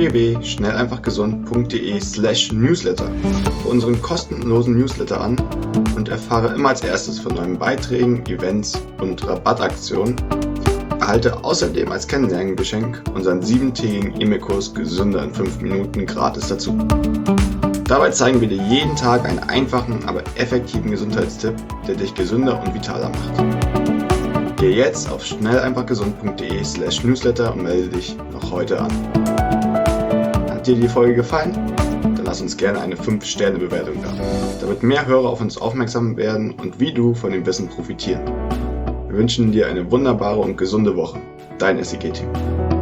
www.schnelleinfachgesund.de/Newsletter für unseren kostenlosen Newsletter an und erfahre immer als erstes von neuen Beiträgen, Events und Rabattaktionen. Erhalte außerdem als Kennenlerngeschenk unseren 7-tägigen E-Mail-Kurs Gesünder in 5 Minuten gratis dazu. Dabei zeigen wir dir jeden Tag einen einfachen, aber effektiven Gesundheitstipp, der dich gesünder und vitaler macht. Geh jetzt auf schnelleinfachgesund.de/Newsletter und melde dich noch heute an. Hat dir die Folge gefallen? Dann lass uns gerne eine 5-Sterne-Bewertung da, damit mehr Hörer auf uns aufmerksam werden und wie du von dem Wissen profitieren. Wir wünschen dir eine wunderbare und gesunde Woche. Dein SIG-Team.